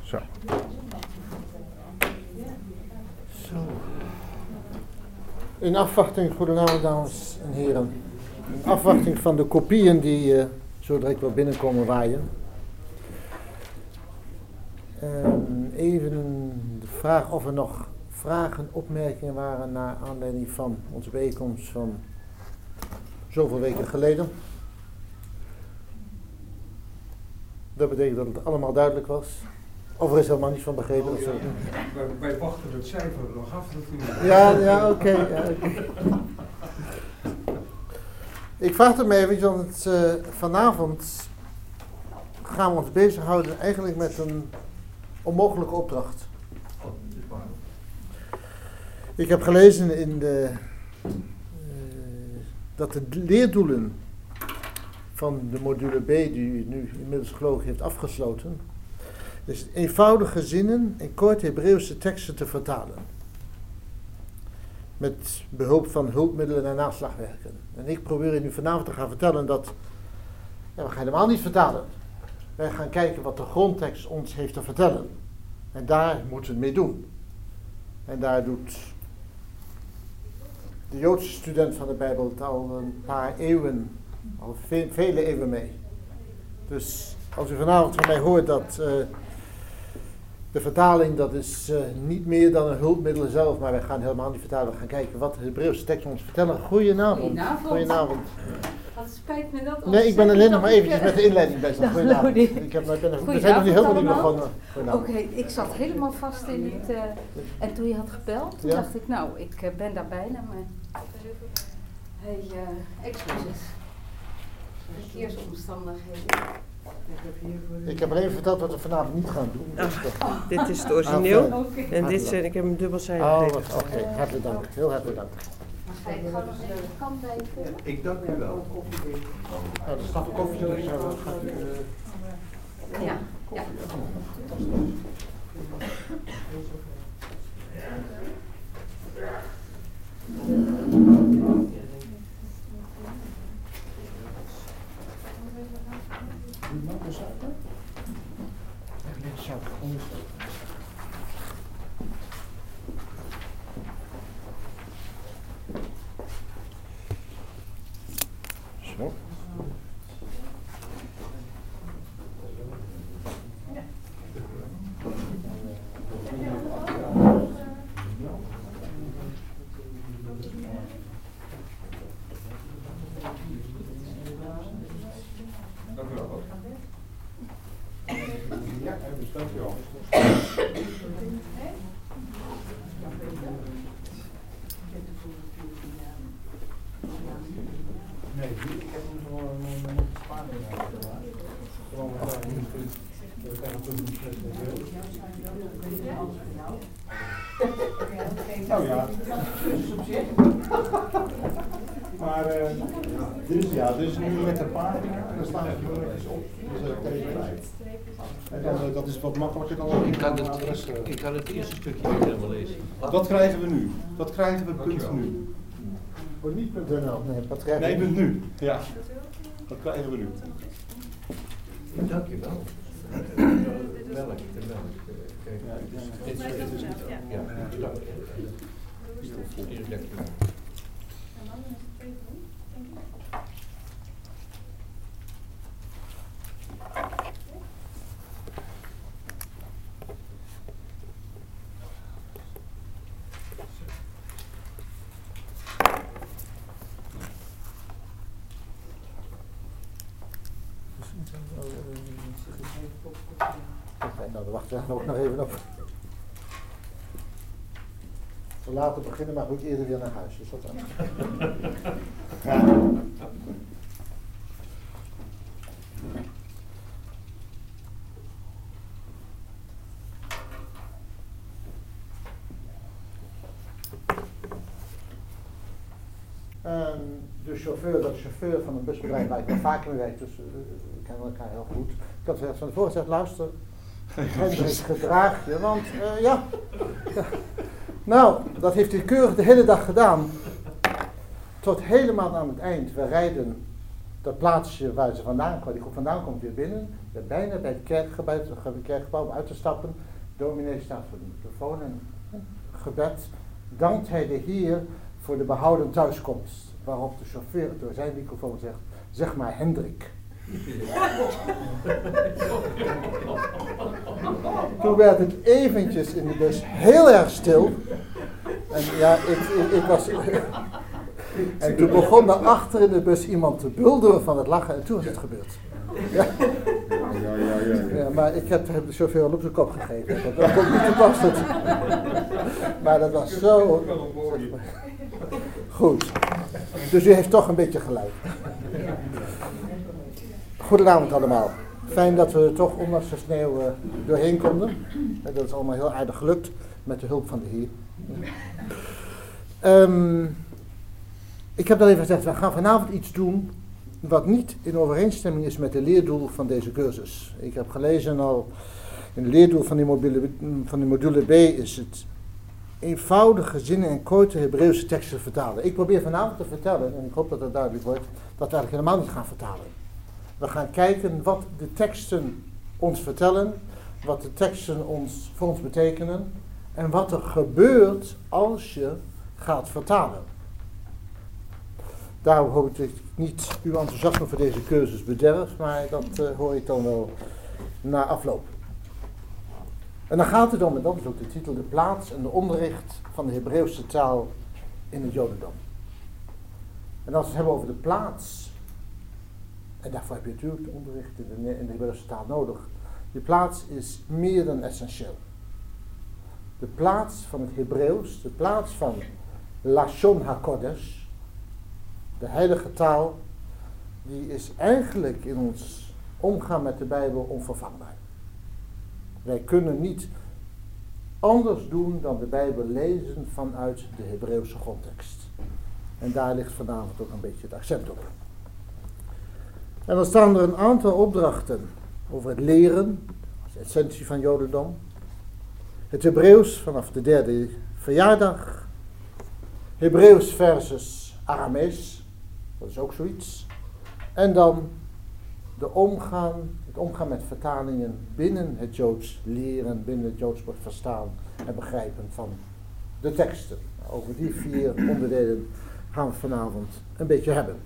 Zo. Zo. In afwachting, goedenavond dames en heren. In afwachting van de kopieën die zo direct wel binnenkomen waaien. Even de vraag of er nog vragen, opmerkingen waren naar aanleiding van onze bijeenkomst van zoveel weken geleden. Dat betekent dat het allemaal duidelijk was. Of er is helemaal niets van begrepen. Oh, ja. Wij wachten het cijfer nog af natuurlijk. Ja, oké. Ik vraag het me even, want vanavond gaan we ons bezighouden eigenlijk met een onmogelijke opdracht. Ik heb gelezen in dat de leerdoelen van de module B, die u nu inmiddels geloof ik heeft afgesloten, is eenvoudige zinnen in korte Hebreeuwse teksten te vertalen. Met behulp van hulpmiddelen en naslagwerken. En ik probeer u vanavond te gaan vertellen dat, we gaan helemaal niet vertalen. Wij gaan kijken wat de grondtekst ons heeft te vertellen. En daar moeten we het mee doen. En daar doet de Joodse student van de Bijbel het al een paar eeuwen, al vele eeuwen mee. Dus als u vanavond van mij hoort dat de vertaling, dat is niet meer dan een hulpmiddel zelf, maar wij gaan helemaal niet vertalen. We gaan kijken wat de Hebreeuwse tekst ons vertellen. Goedenavond. Goedenavond. Wat spijt me dat. Nee, ik ben alleen nog maar eventjes met de inleiding bezig. Goedenavond. We zijn nog niet helemaal niet begonnen. Oké, ik zat helemaal vast in het... en toen je had gebeld, toen dacht ik, nou, ik ben daar bijna, maar... excuses. Verkeersomstandigheden. Ik heb alleen verteld wat we vanavond niet gaan doen. Dit is het origineel en dit zijn, ik heb een dubbelzijdig. Oké, hartelijk dank. Heel hartelijk dank. Ik ga nog even de kant bij vullen. Ik dank u wel. Nou, er staat een koffie, dus gaat u... Ja. Zo. Dank u wel. Ja, dank u wel. Nee, ik heb hem gewoon een spaarpijn uitgemaakt. Gewoon we krijgen toch een nou ja, maar dit is nu met een pagina en dan staan er kilometers op. Dus dat kan je kwijt. En dan, dat is wat makkelijker dan ik kan het eerste stukje niet helemaal lezen. Dat krijgen we nu. Dat krijgen we punt nu. Voor niet.nl. Nee, punt nu. Ja. Dat krijgen we nu. Dank je wel. Melk. Kijk, dit is niet. Ja, dank je. Nou, dan wachten we ook nog even op. We laten beginnen, maar goed eerder weer naar huis. Is dat dan? Ja. De chauffeur van een busbedrijf waar ik wel vaker mee werk, dus we kennen elkaar heel goed. Ik had van tevoren gezegd, luister, Hendrik, gedraag je, want ja. Nou, dat heeft hij keurig de hele dag gedaan. Tot helemaal aan het eind. We rijden dat plaatsje waar ze vandaan kwam, die groep vandaan komt weer binnen. Bijna bij het kerkgebouw om uit te stappen. Dominee staat voor de microfoon en gebed. Dankt hij de Heer voor de behouden thuiskomst. Waarop de chauffeur door zijn microfoon zegt, zeg maar Hendrik. Toen werd het eventjes in de bus heel erg stil. En ja, ik was... En toen begon er achter in de bus iemand te bulderen van het lachen en toen is het gebeurd. Ja. Ja, maar ik heb de chauffeur al op zijn kop gegeven. Dat komt niet te pas. Maar dat was zo... Goed. Dus u heeft toch een beetje gelijk. Goedenavond allemaal. Fijn dat we er toch ondanks de sneeuw doorheen konden. Dat is allemaal heel aardig gelukt met de hulp van de Heer. Ik heb al even gezegd, we gaan vanavond iets doen wat niet in overeenstemming is met het leerdoel van deze cursus. Ik heb gelezen al, in het leerdoel van die module B is het eenvoudige zinnen en korte Hebreeuwse teksten vertalen. Ik probeer vanavond te vertellen, en ik hoop dat het duidelijk wordt, dat we eigenlijk helemaal niet gaan vertalen. We gaan kijken wat de teksten ons vertellen, wat de teksten voor ons betekenen en wat er gebeurt als je gaat vertalen. Daarom hoop ik dat ik niet uw enthousiasme voor deze cursus bederf, maar dat hoor ik dan wel na afloop. En dan gaat het om, en dat is ook de titel, de plaats en de onderricht van de Hebreeuwse taal in het Jodendom. En als we het hebben over de plaats, en daarvoor heb je natuurlijk het onderricht in de Hebreeuwse taal nodig, die plaats is meer dan essentieel. De plaats van het Hebreeuws, de plaats van Lashon HaKodesh, de heilige taal, die is eigenlijk in ons omgaan met de Bijbel onvervangbaar. Wij kunnen niet anders doen dan de Bijbel lezen vanuit de Hebreeuwse grondtekst. En daar ligt vanavond ook een beetje het accent op. En dan staan er een aantal opdrachten over het leren, de essentie van Jodendom. Het Hebreeuws vanaf de 3e verjaardag. Hebreeuws versus Aramees. Dat is ook zoiets. En dan het omgaan met vertalingen binnen het Joods leren, binnen het Joods verstaan en begrijpen van de teksten. Over die 4 onderdelen gaan we vanavond een beetje hebben.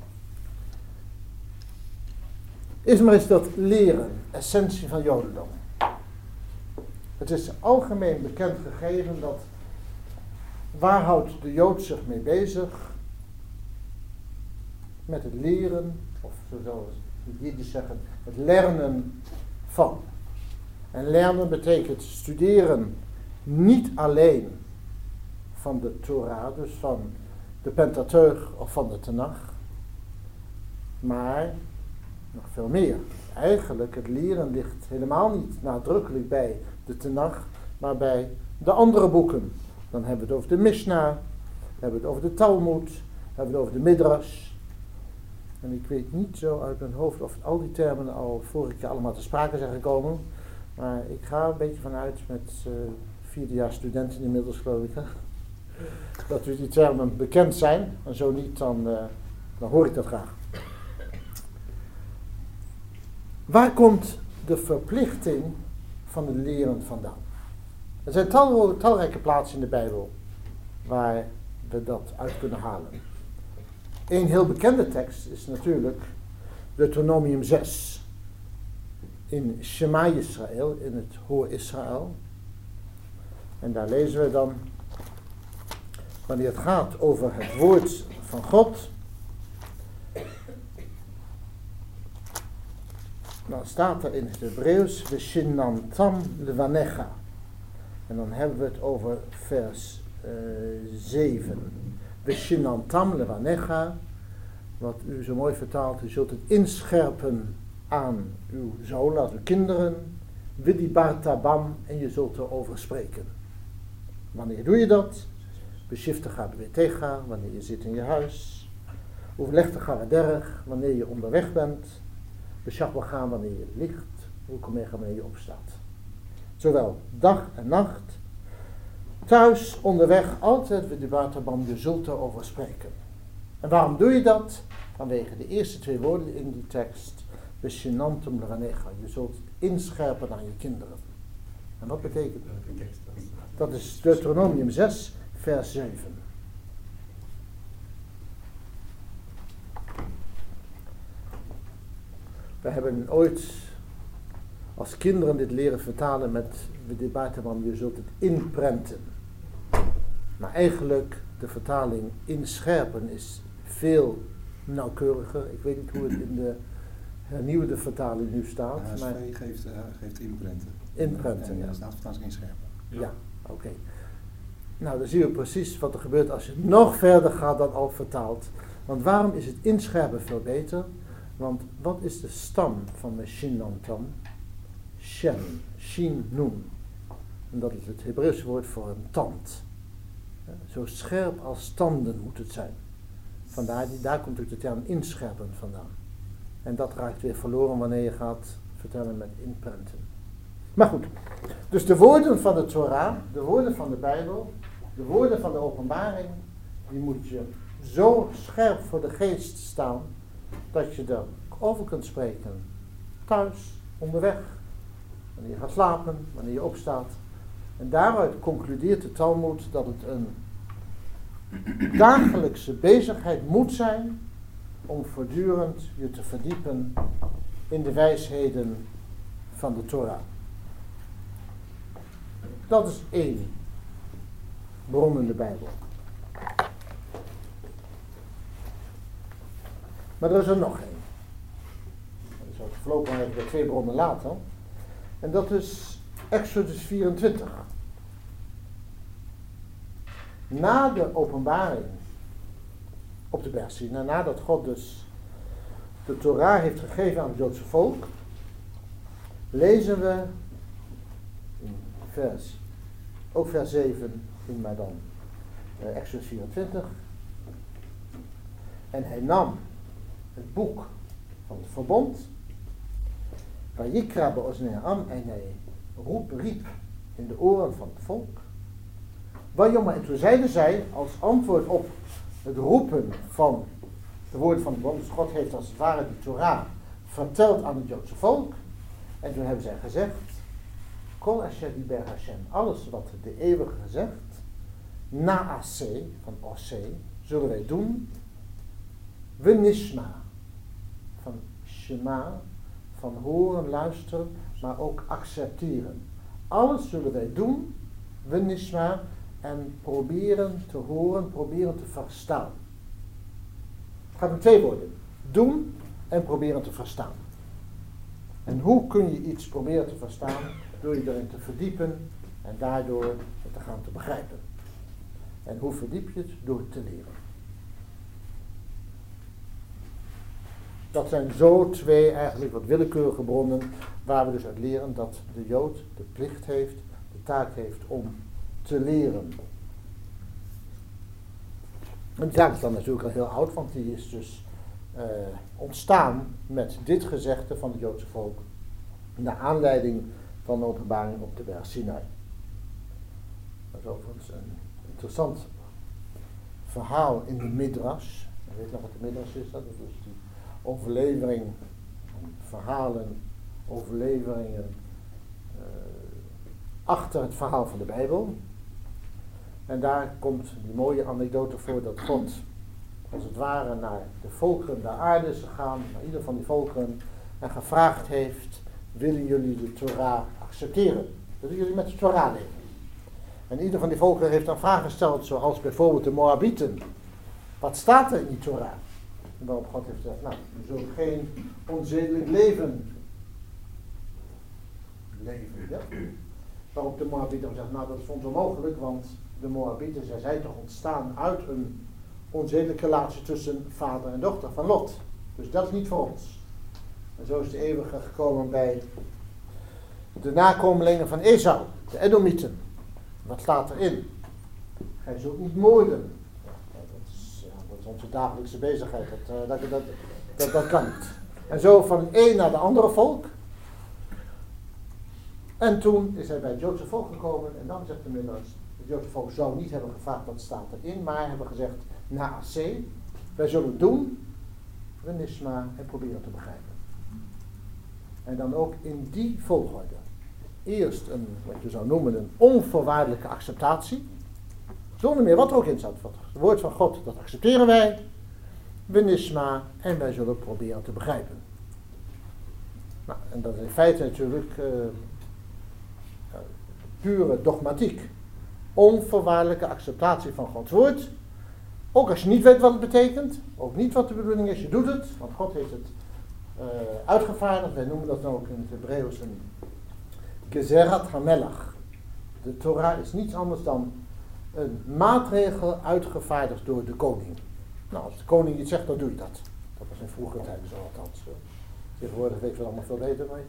Eerst maar eens dat leren, essentie van Jodendom. Het is algemeen bekend gegeven dat waar houdt de Jood zich mee bezig? Met het leren, of zoals de Jiddisch zeggen, het lernen van. En leren betekent studeren niet alleen van de Torah, dus van de Pentateuch of van de Tenach, maar nog veel meer. Eigenlijk, het leren ligt helemaal niet nadrukkelijk bij de Tenach, maar bij de andere boeken. Dan hebben we het over de Mishnah, dan hebben we het over de Talmud, dan hebben we het over de Midrash. En ik weet niet zo uit mijn hoofd of al die termen al vorige keer allemaal te sprake zijn gekomen. Maar ik ga een beetje vanuit met 4e-jaar studenten inmiddels, geloof ik. Hè? Dat u die termen bekend zijn. En zo niet, dan hoor ik dat graag. Waar komt de verplichting van het leren vandaan? Er zijn talrijke plaatsen in de Bijbel waar we dat uit kunnen halen. Een heel bekende tekst is natuurlijk Deuteronomium 6. In Shema Yisrael, in het Hoor Israël. En daar lezen we dan, wanneer het gaat over het woord van God, dan staat er in het Hebreeuws, Veshinantam levanecha. En dan hebben we het over vers 7. Veshinantam levanecha, wat u zo mooi vertaalt, u zult het inscherpen aan uw zoon, aan uw kinderen, vidibartabam, en je zult erover spreken. Wanneer doe je dat? Beshiftecha betecha, wanneer je zit in je huis. Overlegtecha derg, wanneer je onderweg bent. Beshachwacha, wanneer je ligt. Roekomega, wanneer je opstaat. Zowel dag en nacht. Thuis, onderweg, altijd vidibartabam, je zult erover spreken. En waarom doe je dat? vanwege de eerste 2 woorden in die tekst, Veshinantum Leranecha. Je zult inscherpen aan je kinderen. En wat betekent dat? Welke tekst was Dat is Deuteronomium 6, vers 7. We hebben ooit als kinderen dit leren vertalen met de debatte van je zult het inprenten. Maar eigenlijk de vertaling inscherpen is veel nauwkeuriger. Ik weet niet hoe het in de hernieuwde vertaling nu staat. HSV Maar geeft inprenten. inprenten, En ja. de Statenvertaling inscherpen. Ja, oké. Nou, dan zien we precies wat er gebeurt als je nog verder gaat dan al vertaalt. Want waarom is het inscherpen veel beter? Want wat is de stam van Meshinan dan? Shem, Shin, Nun. En dat is het Hebreeuwse woord voor een tand. Zo scherp als tanden moet het zijn. Vandaar, daar komt ook de term inscherpen vandaan. En dat raakt weer verloren wanneer je gaat vertellen met inprenten. Maar goed, dus de woorden van de Torah, de woorden van de Bijbel, de woorden van de openbaring, die moet je zo scherp voor de geest staan, dat je er over kunt spreken. Thuis, onderweg, wanneer je gaat slapen, wanneer je opstaat. En daaruit concludeert de Talmud dat het een dagelijkse bezigheid moet zijn om voortdurend je te verdiepen in de wijsheden van de Torah. Dat is 1 bron in de Bijbel. Maar er is er nog 1. Dat is ook voorlopig eigenlijk 2 bronnen later. En dat is Exodus 24. Na de openbaring op de berg Sinaï, nadat God dus de Torah heeft gegeven aan het Joodse volk, lezen we in ook vers 7 in maar dan Exodus 24. En hij nam het boek van het verbond, Vayikra be'oznei-am, en hij riep in de oren van het volk. En toen zeiden zij als antwoord op het roepen van de woorden van de verbond, dus God heeft als het ware de Torah verteld aan het Joodse volk. En toen hebben zij gezegd, Kol asher diber Hashem, alles wat de eeuwige gezegd, na'aseh, van oseh, zullen wij doen, we nishma, van shema, van horen, luisteren, maar ook accepteren. Alles zullen wij doen, we nishma, en proberen te horen, proberen te verstaan. Het gaat om 2 woorden. Doen en proberen te verstaan. En hoe kun je iets proberen te verstaan? Door je erin te verdiepen en daardoor het te gaan te begrijpen. En hoe verdiep je het? Door het te leren. Dat zijn zo 2 eigenlijk wat willekeurige bronnen waar we dus uit leren dat de Jood de plicht heeft, de taak heeft om te leren. En die zaak is dan natuurlijk al heel oud, want die is dus ontstaan met dit gezegde van het Joodse volk naar aanleiding van de openbaring op de berg Sinaï. Dat is overigens een interessant verhaal in de Midrash. Je weet nog wat de Midrash is, dat is dus die overlevering, verhalen, overleveringen achter het verhaal van de Bijbel. En daar komt die mooie anekdote voor dat God, als het ware, naar de volkeren der aarde is gegaan, naar ieder van die volkeren, en gevraagd heeft, willen jullie de Torah accepteren? Willen jullie met de Torah leven? En ieder van die volkeren heeft dan vragen gesteld, zoals bijvoorbeeld de Moabieten. Wat staat er in die Torah? En waarop God heeft gezegd, nou, we zullen geen onzedelijk leven. Ja. Waarop de Moabieten zegt, nou dat is voor ons onmogelijk, want de Moabieten, zij zijn toch ontstaan uit een onzedelijke relatie tussen vader en dochter van Lot. Dus dat is niet voor ons. En zo is de eeuwige gekomen bij de nakomelingen van Esau, de Edomieten. Wat staat erin? Gij zult niet moorden. Dat is onze dagelijkse bezigheid. Dat kan niet. En zo van het een naar de andere volk. En toen is hij bij het Joodse volk gekomen en dan zegt de Midrash, het Joodse volk zou niet hebben gevraagd wat staat erin, maar hebben gezegd, na'aseh, wij zullen doen, Wenisma en proberen te begrijpen. En dan ook in die volgorde. Eerst een, wat je zou noemen, een onvoorwaardelijke acceptatie. Zonder meer wat er ook in staat. Het woord van God, dat accepteren wij. Wenisma en wij zullen proberen te begrijpen. Nou, en dat is in feite natuurlijk pure dogmatiek. Onvoorwaardelijke acceptatie van Gods woord. Ook als je niet weet wat het betekent. Ook niet wat de bedoeling is. Je doet het. Want God heeft het uitgevaardigd. Wij noemen dat ook in het Hebreeuws een Gezerat HaMelach. De Torah is niets anders dan een maatregel uitgevaardigd door de koning. Nou, als de koning iets zegt, dan doe je dat. Dat was in vroegere tijden zo althans. Tegenwoordig weten we het allemaal veel beter. Maar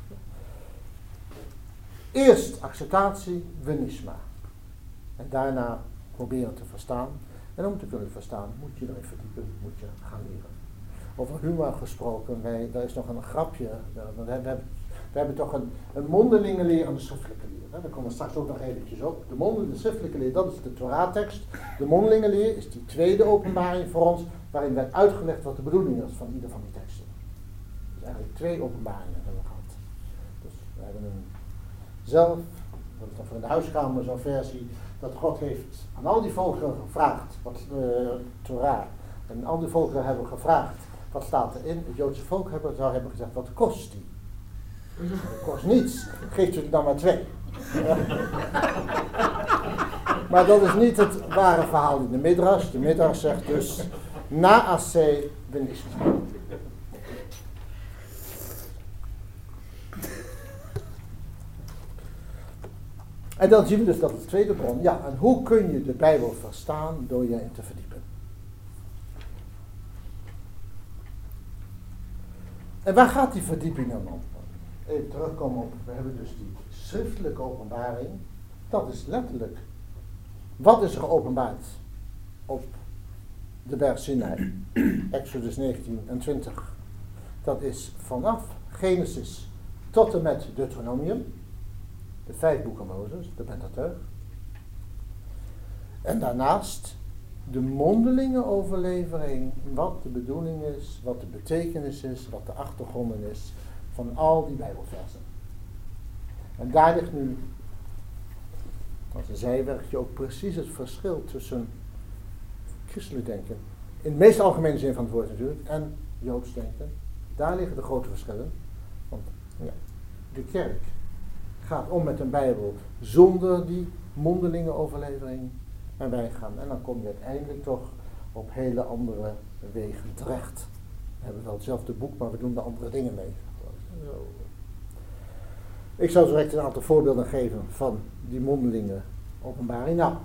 eerst acceptatie, wenisma. En daarna proberen te verstaan. En om te kunnen verstaan, moet je erin verdiepen, moet je gaan leren. Over humor gesproken, daar is nog een grapje. We hebben toch een mondelinge leer en een schriftelijke leer. Daar komen we straks ook nog eventjes op. De schriftelijke leer, dat is de Torah-tekst. De mondelinge leer is die tweede openbaring voor ons, waarin werd uitgelegd wat de bedoeling is van ieder van die teksten. Dus eigenlijk 2 openbaringen hebben we gehad. Dus we hebben zelf, dat is dan voor in de huiskamer zo'n versie, dat God heeft aan al die volkeren gevraagd, wat de Torah, en al die volkeren hebben gevraagd, wat staat erin? Het Joodse volk zou hebben gezegd, wat kost die? Dat kost niets, geeft u er dan maar 2. Maar dat is niet het ware verhaal in de Midrash. De Midrash zegt dus, na'aseh wenisma. En dan zien we dus dat het tweede bron, ja, en hoe kun je de Bijbel verstaan door je in te verdiepen? En waar gaat die verdieping dan om? Even terugkomen op, we hebben dus die schriftelijke openbaring. Dat is letterlijk, wat is er geopenbaard op de berg Sinai? Exodus 19 en 20. Dat is vanaf Genesis tot en met Deuteronomium. De 5 boeken Mozes, de Pentateuch. En daarnaast de mondelinge overlevering, wat de bedoeling is, wat de betekenis is, wat de achtergronden is van al die Bijbelversen. En daar ligt nu, als een zijwerkje, ook precies het verschil tussen christelijk denken, in de meest algemene zin van het woord natuurlijk, en Joods denken. Daar liggen de grote verschillen. Want ja, de kerk gaat om met een Bijbel zonder die mondelinge overlevering. En wij gaan, en dan kom je uiteindelijk toch op hele andere wegen terecht. We hebben wel hetzelfde boek, maar we doen er andere dingen mee. Ik zal direct een aantal voorbeelden geven van die mondelinge openbaring. Nou,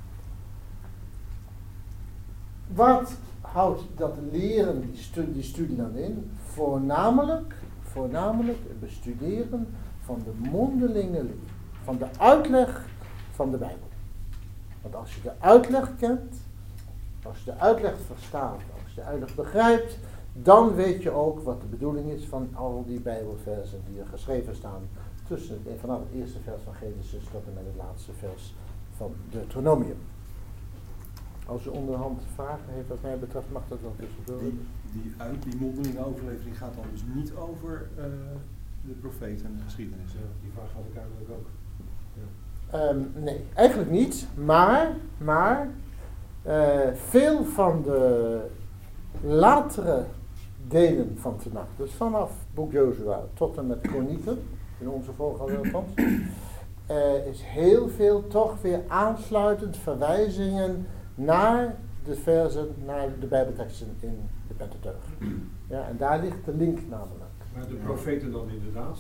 wat houdt dat leren, die studie dan in? Voornamelijk het bestuderen van de mondelinge leer, van de uitleg van de Bijbel. Want als je de uitleg kent, als je de uitleg verstaat, als je de uitleg begrijpt, dan weet je ook wat de bedoeling is van al die Bijbelversen die er geschreven staan, vanaf het eerste vers van Genesis tot en met het laatste vers van Deuteronomium. Als u onderhand vragen heeft wat mij betreft, mag dat wel tussendoor. Die mondelinge overlevering gaat dan dus niet over de profeten en de geschiedenis. Ja, die vraag had ik eigenlijk ook. Ja. Nee, eigenlijk niet, maar veel van de latere delen van Tenach, dus vanaf boek Jozua tot en met Kronieken, in onze volgorde althans, is heel veel toch weer aansluitend verwijzingen naar de versen, naar de Bijbelteksten in de Pentateuch. Ja, en daar ligt de link namelijk. Maar de profeten dan inderdaad,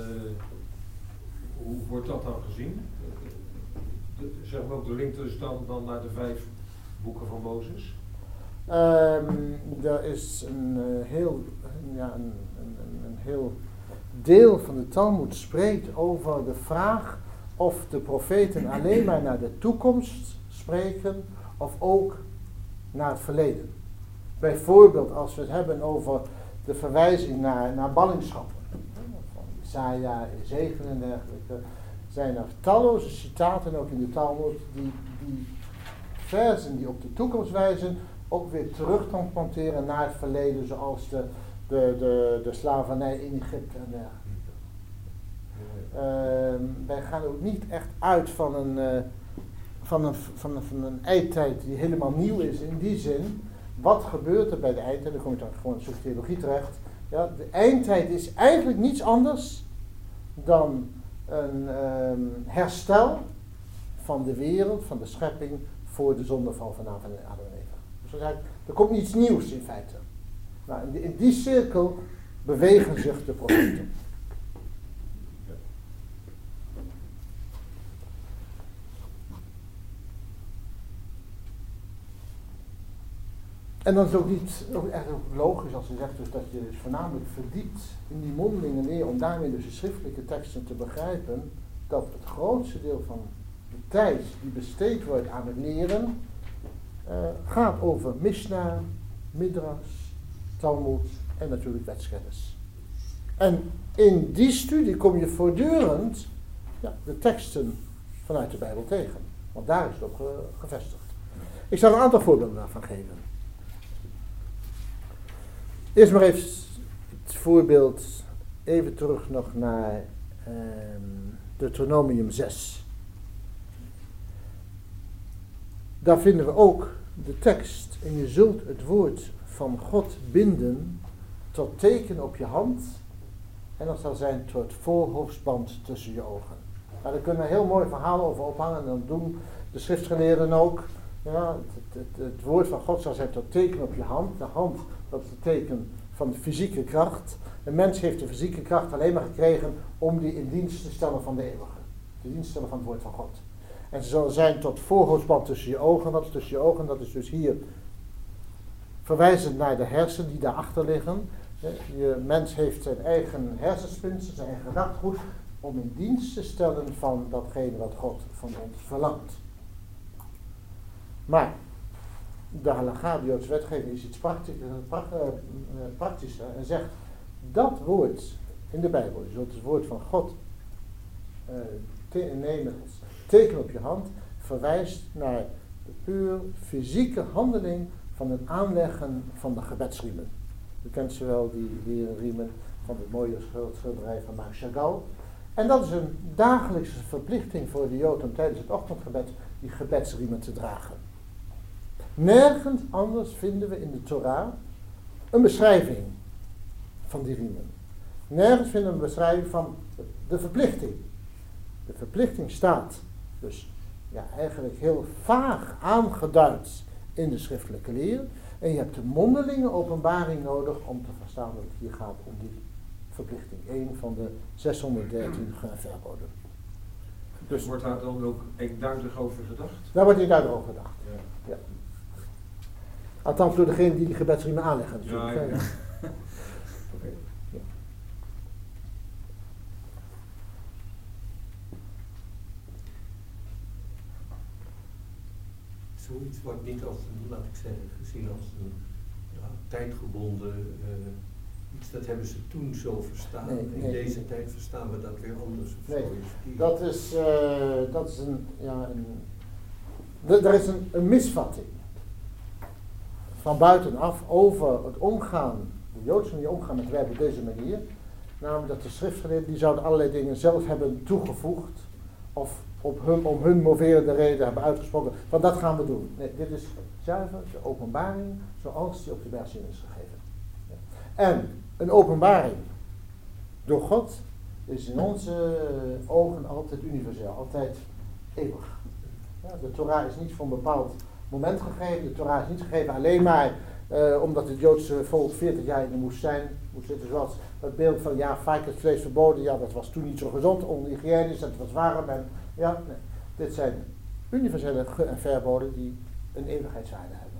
hoe wordt dat dan gezien? Zeg maar ook de link dus dan naar de 5 boeken van Mozes? Er is een heel deel van de Talmud spreekt over de vraag of de profeten alleen maar naar de toekomst spreken of ook naar het verleden. Bijvoorbeeld als we het hebben over de verwijzing naar ballingschappen, van Jesaja, Ezekiel en dergelijke, zijn er talloze citaten ook in de Talmud die versen die op de toekomst wijzen ook weer terug transporteren naar het verleden, zoals de slavernij in Egypte en dergelijke. Wij gaan ook niet echt uit van een eindtijd die helemaal nieuw is in die zin. Wat gebeurt er bij de eindtijd? Dan kom je dan gewoon een stuk theologie terecht. Ja, de eindtijd is eigenlijk niets anders dan een herstel van de wereld, van de schepping voor de zondeval van Adam en Eva. Dus er komt niets nieuws in feite. Nou, in die cirkel bewegen zich de profeten. En dan is het ook echt logisch als je zegt dus dat je dus voornamelijk verdiept in die mondelinge leer om daarmee dus de schriftelijke teksten te begrijpen, dat het grootste deel van de tijd die besteed wordt aan het leren gaat over Mishnah, Midrash, Talmud en natuurlijk wetskennis. En in die studie kom je voortdurend de teksten vanuit de Bijbel tegen, want daar is het op gevestigd. Ik zal een aantal voorbeelden daarvan geven. Eerst maar even het voorbeeld, even terug nog naar Deuteronomium 6. Daar vinden we ook de tekst, en je zult het woord van God binden tot teken op je hand en dat zal zijn tot voorhoofdsband tussen je ogen. Nou, daar kunnen we een heel mooi verhaal over ophangen en dat doen de schriftgeleerden ook. Ja, het woord van God zal zijn tot teken op je hand. De hand, dat is het teken van de fysieke kracht. Een mens heeft de fysieke kracht alleen maar gekregen om die in dienst te stellen van de eeuwige. De dienst stellen van het woord van God. En ze zullen zijn tot voorhoofdsband tussen je ogen. Wat is tussen je ogen? Dat is dus hier verwijzend naar de hersenen die daarachter liggen. Je mens heeft zijn eigen hersenspinsel, zijn eigen gedachtegoed, om in dienst te stellen van datgene wat God van ons verlangt. Maar de halakha, de Joodse wetgeving, is iets praktischer en zegt dat woord in de Bijbel, je zult het woord van God nemen als teken op je hand, verwijst naar de puur fysieke handeling van het aanleggen van de gebedsriemen. U kent ze wel, die leren riemen van het mooie schilderij van Marc Chagall. En dat is een dagelijkse verplichting voor de Jood om tijdens het ochtendgebed die gebedsriemen te dragen. Nergens anders vinden we in de Torah een beschrijving van die riemen. Nergens vinden we een beschrijving van de verplichting. De verplichting staat dus eigenlijk heel vaag aangeduid in de schriftelijke leer. En je hebt de mondelinge openbaring nodig om te verstaan dat het hier gaat om die verplichting. Een van de 613 verboden. Dus wordt daar dan ook eenduidig over gedacht? Daar wordt eenduidig over gedacht. Ja. Ja. Althans door degene die gebedsriemen aanleggen. Natuurlijk. Ja. Okay. Ja. Zoiets wordt niet als een, laat ik zeggen, gezien als een tijdgebonden iets. Dat hebben ze toen zo verstaan. Nee. In deze tijd verstaan we dat weer anders. Nee, dat is er is een misvatting van buitenaf over het omgaan, de Joodse manier omgaan met de Bijbel op deze manier. Namelijk dat de schriftgeleerden die zouden allerlei dingen zelf hebben toegevoegd of om hun moverende reden hebben uitgesproken, van dat gaan we doen. Nee, dit is zuiver de openbaring zoals die op de berg Sinai is gegeven. Ja. En een openbaring door God is in onze ogen altijd universeel, altijd eeuwig. Ja, de Torah is niet voor een bepaald moment gegeven. De Torah is niet gegeven alleen maar omdat het Joodse volk 40 jaar in de woestijn moest zitten. Zoals het beeld van vaak het vlees verboden. Ja, dat was toen niet zo gezond, onhygiënisch, dat was warm. En, nee. Dit zijn universele ge- en verboden die een eeuwigheidswaarde hebben.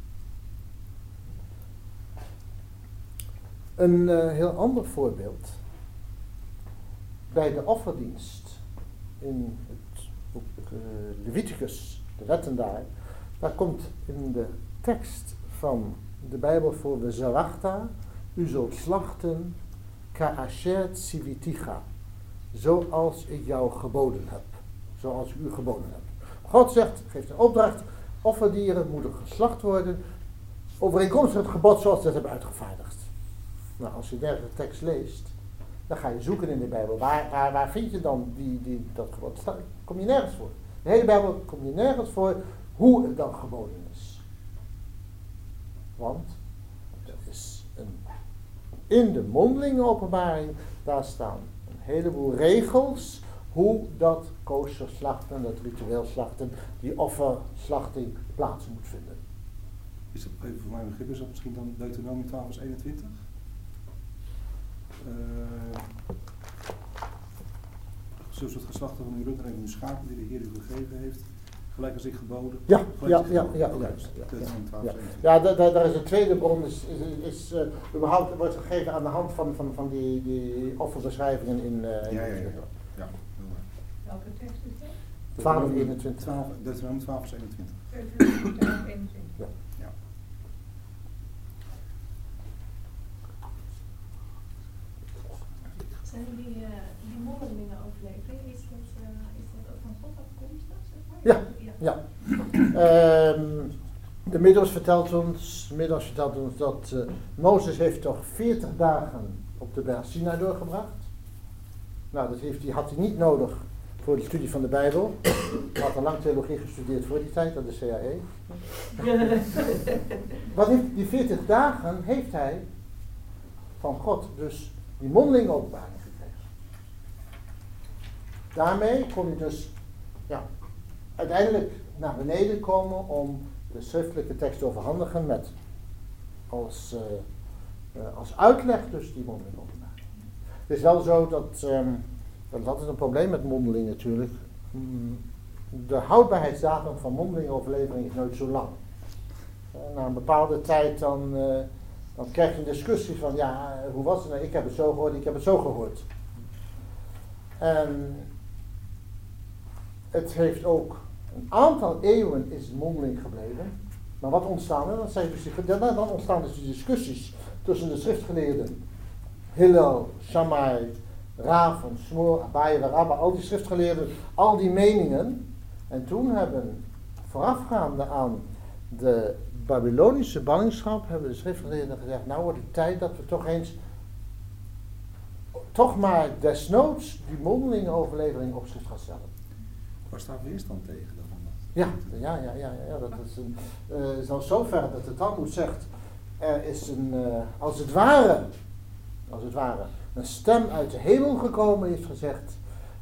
Een heel ander voorbeeld. Bij de offerdienst in het boek Leviticus, de wetten daar komt in de tekst van de Bijbel voor de Zawachta, u zult slachten ka'asher tziviticha, zoals ik jou geboden heb. Zoals ik u geboden heb. God zegt, geeft een opdracht, offerdieren moeten geslacht worden overeenkomstig het gebod zoals we dat hebben uitgevaardigd. Nou, als je dergelijke tekst leest, dan ga je zoeken in de Bijbel. Waar vind je dan dat gebod? Kom je nergens voor. In de hele Bijbel kom je nergens voor hoe het dan geboden is. Want er is in de mondelinge openbaring, daar staan een heleboel regels hoe dat kosher slachten, dat ritueel slachten, die offerslachting plaats moet vinden. Is dat, even voor mijn begrip, is dat misschien dan Deuteronomium 12 vers 21? Zoals het geslachten van uw rudder en uw schapen die de Heer u gegeven heeft, gelijk als ik geboden. Ja. Daar is een tweede bron, überhaupt wordt gegeven aan de hand van die offerbeschrijvingen in Ja. Welke tekst is dat? 12:21. Deuteronomium 12 vers 21. Ja. Zijn die mondelinge overlevering, is dat ook van God afkomstig? Zeg maar? Ja. De Midrash vertelt ons dat Mozes heeft toch 40 dagen op de berg Sinai doorgebracht. Nou, dat had hij niet nodig voor de studie van de Bijbel. Hij had al lang theologie gestudeerd voor die tijd, aan de CAE. Die 40 dagen heeft hij van God dus die mondelinge openbaring gekregen. Daarmee kon hij dus uiteindelijk naar beneden komen om de schriftelijke tekst te overhandigen met als uitleg dus die mondelinge openbaring. Het is wel zo dat is altijd een probleem met mondeling natuurlijk. De houdbaarheidsdatum van mondelinge overlevering is nooit zo lang. Na een bepaalde tijd dan krijg je een discussie van hoe was het nou? Ik heb het zo gehoord, ik heb het zo gehoord. En het heeft ook een aantal eeuwen is mondeling gebleven. Maar wat ontstaan er? Dan ontstaan dus die discussies tussen de schriftgeleerden Hillel, Shammai, Rav, Shmuel, Abaye, Rabba, al die schriftgeleerden, al die meningen. En toen hebben, voorafgaande aan de Babylonische ballingschap, hebben de schriftgeleerden gezegd, nou wordt het tijd dat we toch maar desnoods die mondelinge overlevering op schrift gaan stellen. Waar staat weerstand tegen dan? Dat is al zover dat de Talmud zegt, er is als het ware, een stem uit de hemel gekomen, heeft gezegd,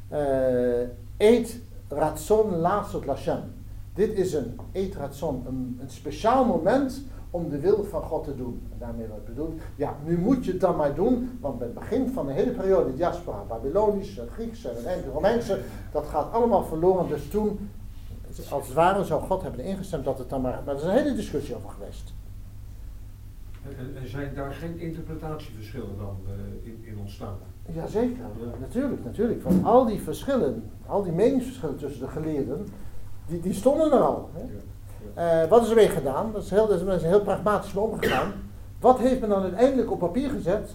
eet ratson lasot lashem. Dit is een eet ratson, een speciaal moment om de wil van God te doen. En daarmee wordt bedoeld, nu moet je het dan maar doen, want bij het begin van de hele periode, diaspora, Babylonische, Griekse en Romeinse, dat gaat allemaal verloren. Dus toen, als het ware, zou God hebben ingestemd dat het dan maar er is een hele discussie over geweest. En zijn daar geen interpretatieverschillen dan in ontstaan? Jazeker, natuurlijk. Van al die verschillen, al die meningsverschillen tussen de geleerden, die stonden er al. Hè? Wat is er mee gedaan? Dat is mensen heel pragmatisch mee omgegaan. Wat heeft men dan uiteindelijk op papier gezet?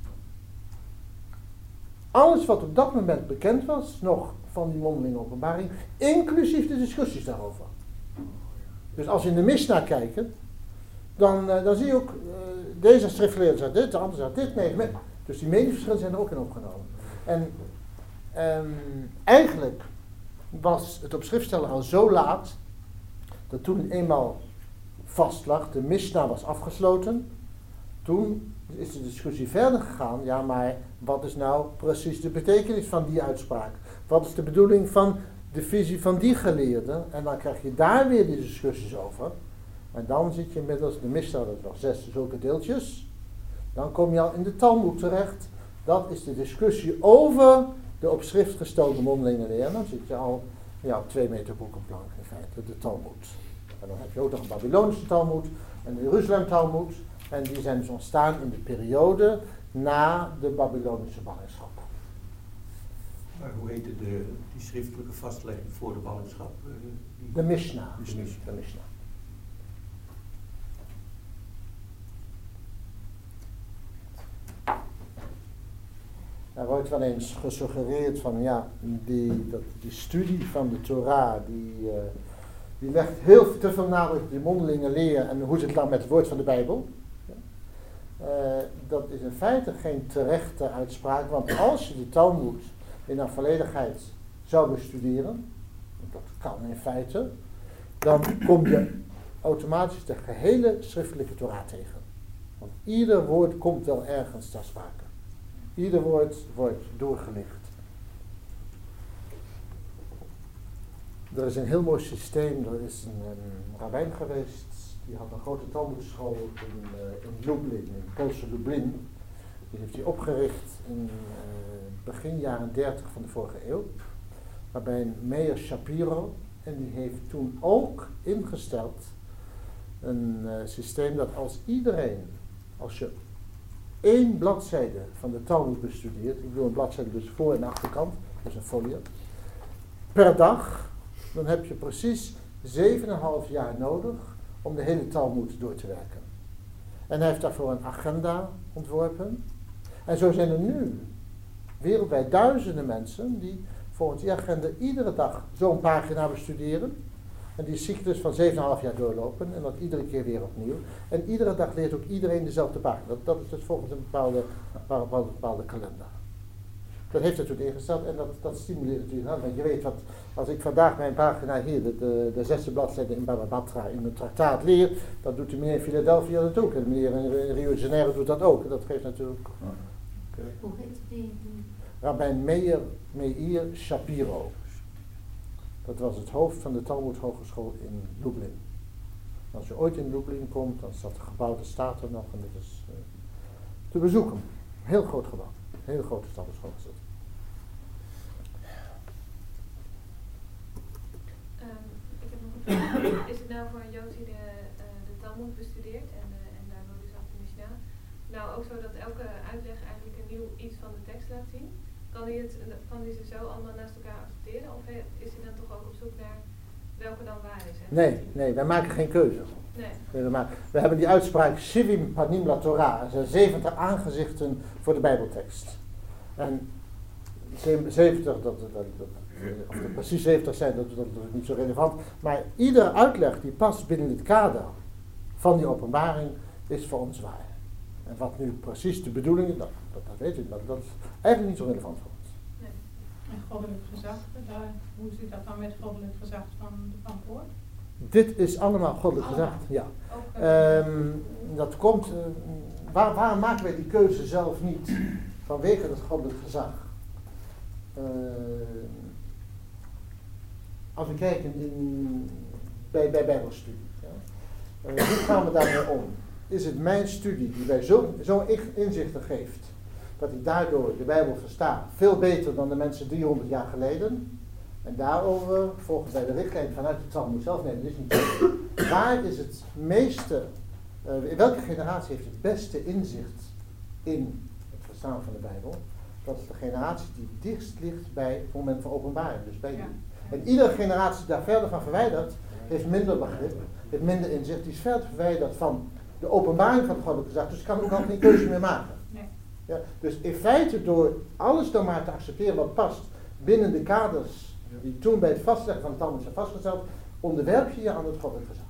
Alles wat op dat moment bekend was, nog van die mondelinge openbaring, inclusief de discussies daarover. Dus als we in de Mishnah kijken, dan zie je ook, deze schriftgeleerde zegt dit, de andere zegt dit. Nee, dus die meningsverschillen zijn er ook in opgenomen. En eigenlijk was het op schrift stellen al zo laat, dat toen het eenmaal vast lag, de Mishnah was afgesloten, toen is de discussie verder gegaan, maar wat is nou precies de betekenis van die uitspraak? Wat is de bedoeling van de visie van die geleerden? En dan krijg je daar weer die discussies over. En dan zit je inmiddels, de Mishnah, dat nog 6 zulke deeltjes. Dan kom je al in de Talmud terecht. Dat is de discussie over de op schrift gestelde mondelinge leer. Dan zit je al 2 meter boekenplank in feite, de Talmud. En dan heb je ook nog een Babylonische Talmud, een Jeruzalem Talmud. En die zijn dus ontstaan in de periode na de Babylonische ballingschap. Maar hoe heette die schriftelijke vastlegging voor de ballingschap? De Mishnah. De Mishnah. Er wordt wel eens gesuggereerd van die studie van de Torah, die die legt heel te veel nadruk op die mondelinge leer en hoe zit het dan met het woord van de Bijbel. Dat is in feite geen terechte uitspraak, want als je de Talmoed in haar volledigheid zou bestuderen, dat kan in feite, dan kom je automatisch de gehele schriftelijke Torah tegen. Want ieder woord komt wel ergens ter sprake. Ieder woord wordt doorgelicht. Er is een heel mooi systeem. Er is een rabbijn geweest, die had een grote talmoedschool in Lublin, in Poolse Lublin. Die heeft hij opgericht in begin jaren 30 van de vorige eeuw. Waarbij een Meir Shapiro, en die heeft toen ook ingesteld een systeem dat als je 1 bladzijde van de Talmud bestudeert, ik bedoel een bladzijde dus voor- en achterkant, dus een folie, per dag, dan heb je precies 7,5 jaar nodig om de hele Talmud door te werken. En hij heeft daarvoor een agenda ontworpen. En zo zijn er nu wereldwijd duizenden mensen die volgens die agenda iedere dag zo'n pagina bestuderen. En die cyclus van 7,5 jaar doorlopen en dat iedere keer weer opnieuw. En iedere dag leert ook iedereen dezelfde pagina. Dat is dus volgens een bepaalde kalender. Dat heeft hij toen ingesteld en dat stimuleert natuurlijk aan. Want je weet wat, als ik vandaag mijn pagina hier, de 6e bladzijde in Baba Batra in een traktaat leer, dan doet de meneer in Philadelphia dat ook. En de meneer in Rio de Janeiro doet dat ook. En dat geeft natuurlijk... Hoe heet die? Rabbijn Meir Shapiro. Dat was het hoofd van de Talmud Hogeschool in Lublin. Als je ooit in Lublin komt, dan staat het gebouw, dat staat er nog en dat is te bezoeken. Heel groot gebouw. Een hele grote Talmudschool is dat. Ik heb nog een vraag. Is het nou voor een Jood die de Talmud bestudeert en daardoor dus ook de Mishnah, nou ook zo dat elke uitleg eigenlijk een nieuw iets van de tekst laat zien? Kan hij ze zo allemaal naast elkaar accepteren? Of is hij dan toch ook op zoek naar welke dan waar is? Nee, wij maken geen keuze. Nee. We hebben die uitspraak Shivim Panim La Torah. Er zijn 70 aangezichten voor de Bijbeltekst. En 70, of er precies 70 zijn, dat is niet zo relevant. Maar iedere uitleg die past binnen het kader van die openbaring is voor ons waar. En wat nu precies de bedoeling is, dat weet ik, maar dat is eigenlijk niet zo relevant voor ons. Nee. En goddelijk gezag, hoe zit dat dan met goddelijk gezag van het woord? Dit is allemaal goddelijk gezag, ja. Dat komt, waarom maken wij die keuze zelf niet? Vanwege het goddelijk gezag. Als we kijken bij Bijbelstudie, hoe gaan we daarmee om? Is het mijn studie die mij zo inzichten geeft, dat ik daardoor de Bijbel versta, veel beter dan de mensen 300 jaar geleden? En daarover volgen wij de richtlijn vanuit de Talmud zelf. Nee, dat is niet zo. Waar is het meeste, in welke generatie heeft het beste inzicht in het verstaan van de Bijbel? Dat is de generatie die dichtst ligt bij het moment van openbaring, dus bij die. En iedere generatie daar verder van verwijderd, heeft minder begrip, heeft minder inzicht, die is verder verwijderd van de openbaring van het goddelijke gezag, dus kan ook al geen keuze meer maken. Nee. Ja, dus in feite door alles dan maar te accepteren wat past binnen de kaders die toen bij het vastleggen van het Talmud zijn vastgesteld, onderwerp je je aan het goddelijk gezag.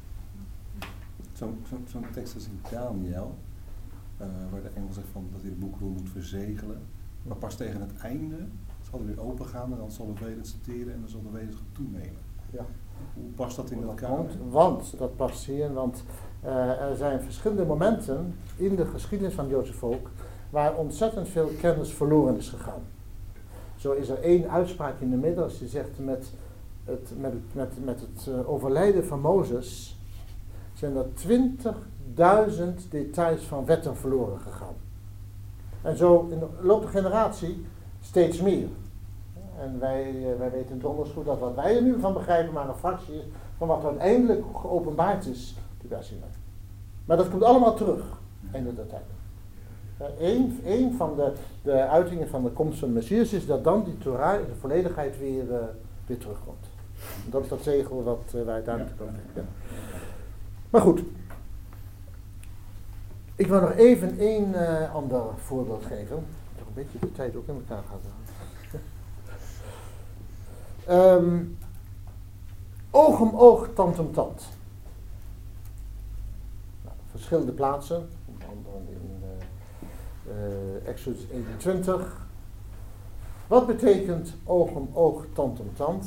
Zo'n tekst als in Daniel, waar de engel zegt van dat hij de boekrol moet verzegelen, maar pas tegen het einde zal hij weer open gaan en dan zal de wetenschap citeren en dan zal de wetenschap toenemen. Ja. Hoe past dat in dat kader? Want, dat past hier, want er zijn verschillende momenten in de geschiedenis van het Joodse volk waar ontzettend veel kennis verloren is gegaan. Zo is er 1 uitspraak in de middels die zegt met het overlijden van Mozes zijn er 20.000 details van wetten verloren gegaan. En zo in de loop der generatie steeds meer. En wij weten donders goed dat wat wij er nu van begrijpen maar een fractie is van wat uiteindelijk geopenbaard is te Sinai. Maar dat komt allemaal terug, einde der tijd. Een van de uitingen van de komst van de Messias is dat dan die Torah in de volledigheid weer terugkomt. Dat is dat zegel wat wij daar moeten komen. Ja. Maar goed. Ik wil nog even 1 ander voorbeeld geven. Toch een beetje de tijd ook in elkaar gaat houden. Oog om oog, tand om tand. Nou, verschillende plaatsen, onder andere in Exodus 21. Wat betekent oog om oog, tand om tand?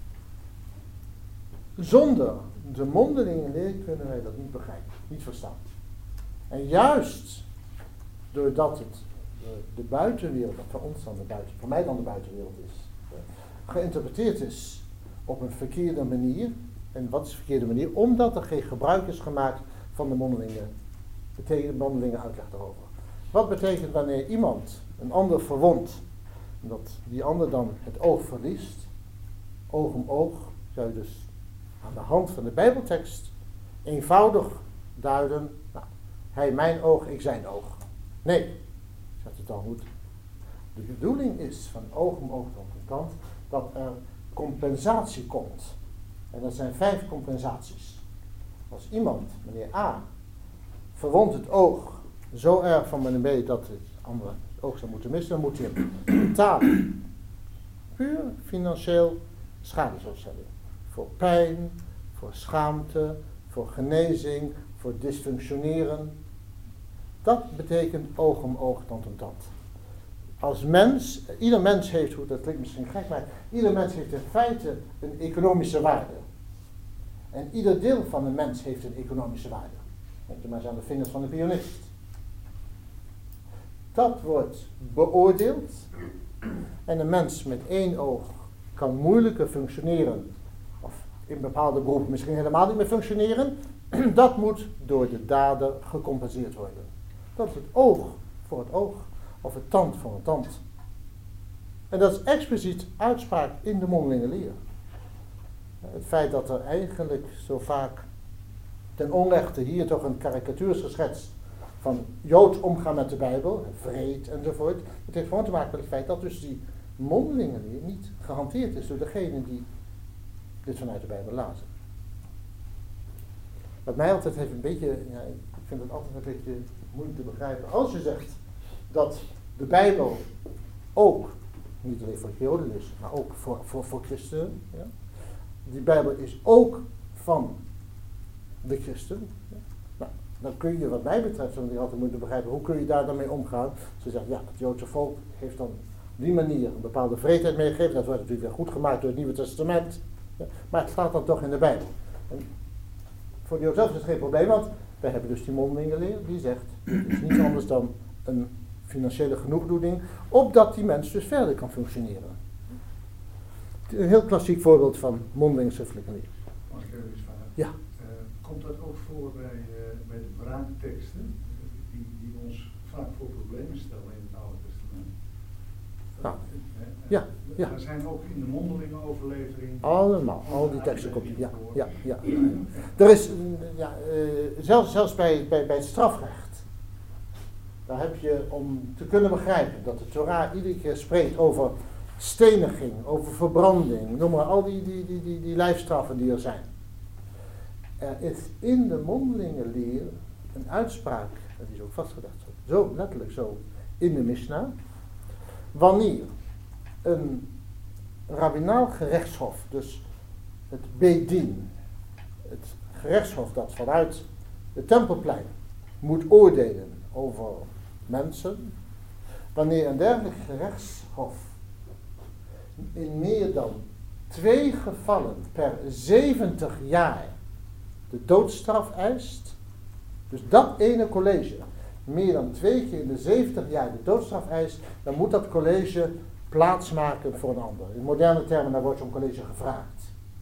Zonder de mondelinge leer kunnen wij dat niet begrijpen, niet verstaan. En juist doordat het de buitenwereld, voor ons dan de buitenwereld, voor mij dan de buitenwereld is, geïnterpreteerd is op een verkeerde manier. En wat is de verkeerde manier? Omdat er geen gebruik is gemaakt van de mondelinge uitleg daarover. Wat betekent wanneer iemand een ander verwondt, dat die ander dan het oog verliest, oog om oog, zou je dus aan de hand van de Bijbeltekst eenvoudig duiden, nou, hij mijn oog, ik zijn oog. Nee, zegt het dan goed. De bedoeling is van oog om oog, tand om tand, dat er compensatie komt. En dat zijn 5 compensaties. Als iemand, meneer A, verwondt het oog zo erg van meneer B dat het andere oog zou moeten missen, dan moet hij hem betalen. Puur financieel schadezoorzaking. Voor pijn, voor schaamte, voor genezing, voor dysfunctioneren. Dat betekent oog om oog, tand om tand. Als mens, ieder mens heeft, dat klinkt misschien gek, maar ieder mens heeft in feite een economische waarde. En ieder deel van de mens heeft een economische waarde. Denk je maar eens aan de vingers van de pianist. Dat wordt beoordeeld en een mens met 1 oog kan moeilijker functioneren, of in bepaalde beroepen misschien helemaal niet meer functioneren. Dat moet door de dader gecompenseerd worden. Dat is het oog voor het oog, of het tand voor een tand. En dat is expliciet uitspraak in de mondelinge leer. Het feit dat er eigenlijk zo vaak ten onrechte hier toch een karikatuur is geschetst van Joods omgaan met de Bijbel, vreed enzovoort. Het heeft gewoon te maken met het feit dat dus die mondelinge leer niet gehanteerd is door degene die dit vanuit de Bijbel lazen. Wat mij altijd heeft een beetje, ja, ik vind het altijd een beetje moeilijk te begrijpen. Als je zegt dat de Bijbel ook, niet alleen voor Joden is, maar ook voor christenen. Ja. Die Bijbel is ook van de christen. Ja. Nou, dan kun je wat mij betreft, want ik altijd moeten begrijpen, hoe kun je daar dan mee omgaan? Ze zeggen, ja, het Joodse volk heeft dan op die manier een bepaalde vreedheid meegegeven. Dat wordt natuurlijk weer goed gemaakt door het Nieuwe Testament. Ja. Maar het staat dan toch in de Bijbel. En voor de Jood zelf is het geen probleem, want wij hebben dus die mondelinge leer die zegt, het is niets anders dan een financiële genoegdoening, opdat die mens dus verder kan functioneren. Een heel klassiek voorbeeld van mondelinge schriftelijke leer. Mag ik even iets vragen? Ja. Komt dat ook voor bij de braakteksten, die ons vaak voor problemen stellen in het Oude Testament? Nou, ja. Er zijn ook in de mondelinge overlevering. Allemaal, al die teksten komt. Ja. Er is, zelfs bij het strafrecht. Daar heb je, om te kunnen begrijpen dat de Torah iedere keer spreekt over steniging, over verbranding, noem maar al die lijfstraffen die er zijn. Er is in de mondelinge leer een uitspraak, dat is ook vastgelegd, zo letterlijk zo, in de Mishnah. Wanneer een rabbinaal gerechtshof, dus het Bedin, het gerechtshof dat vanuit het Tempelplein moet oordelen over mensen, wanneer een dergelijk gerechtshof in meer dan 2 gevallen per 70 jaar de doodstraf eist, dus dat ene college meer dan 2 keer in de 70 jaar de doodstraf eist, dan moet dat college plaatsmaken voor een ander. In moderne termen, daar wordt zo'n college gevraagd.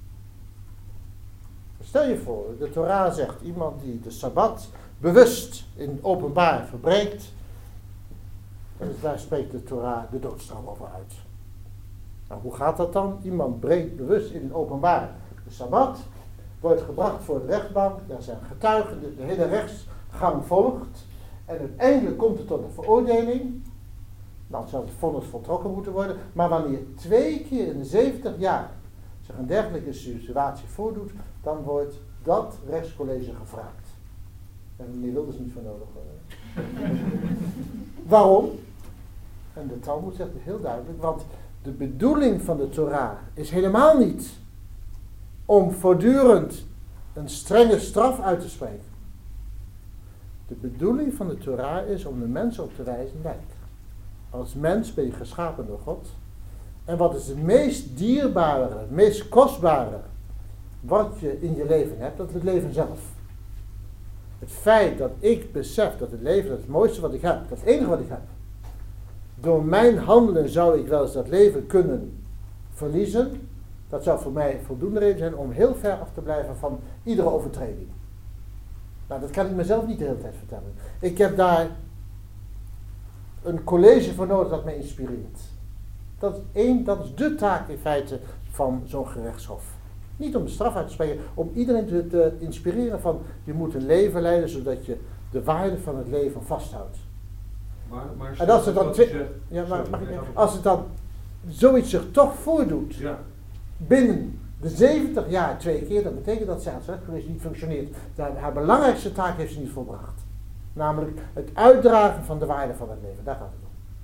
Stel je voor, de Torah zegt, iemand die de Sabbat bewust in openbaar verbreekt, en daar spreekt de Torah de doodstraf over uit. Nou, hoe gaat dat dan? Iemand breekt bewust in openbaar de Sabbat, wordt gebracht voor de rechtbank, daar zijn getuigen, de hele rechtsgang volgt, en uiteindelijk komt het tot een veroordeling. Dan zou het vonnis voltrokken moeten worden, maar wanneer 2 keer in de 70 jaar zich een dergelijke situatie voordoet, dan wordt dat rechtscollege gevraagd. En meneer Wilders niet voor nodig worden. Waarom? En de Talmud zegt het heel duidelijk, want de bedoeling van de Torah is helemaal niet om voortdurend een strenge straf uit te spreken. De bedoeling van de Torah is om de mens op te wijzen, kijk, als mens ben je geschapen door God. En wat is het meest dierbare, het meest kostbare wat je in je leven hebt? Dat is het leven zelf. Het feit dat ik besef dat het leven, dat is het mooiste wat ik heb. Dat is het enige wat ik heb. Door mijn handelen zou ik wel eens dat leven kunnen verliezen. Dat zou voor mij voldoende reden zijn om heel ver af te blijven van iedere overtreding. Nou, dat kan ik mezelf niet de hele tijd vertellen. Ik heb daar een college voor nodig dat mij inspireert. Dat is de taak in feite van zo'n gerechtshof. Niet om de straf uit te spreken, om iedereen te inspireren van je moet een leven leiden zodat je de waarde van het leven vasthoudt. Maar en als het dan, als het dan zoiets zich toch voordoet, binnen de 70 jaar 2 keer, dat betekent dat ze als rechtscollege niet functioneert. Haar belangrijkste taak heeft ze niet volbracht. Namelijk het uitdragen van de waarde van het leven. Daar gaat het om.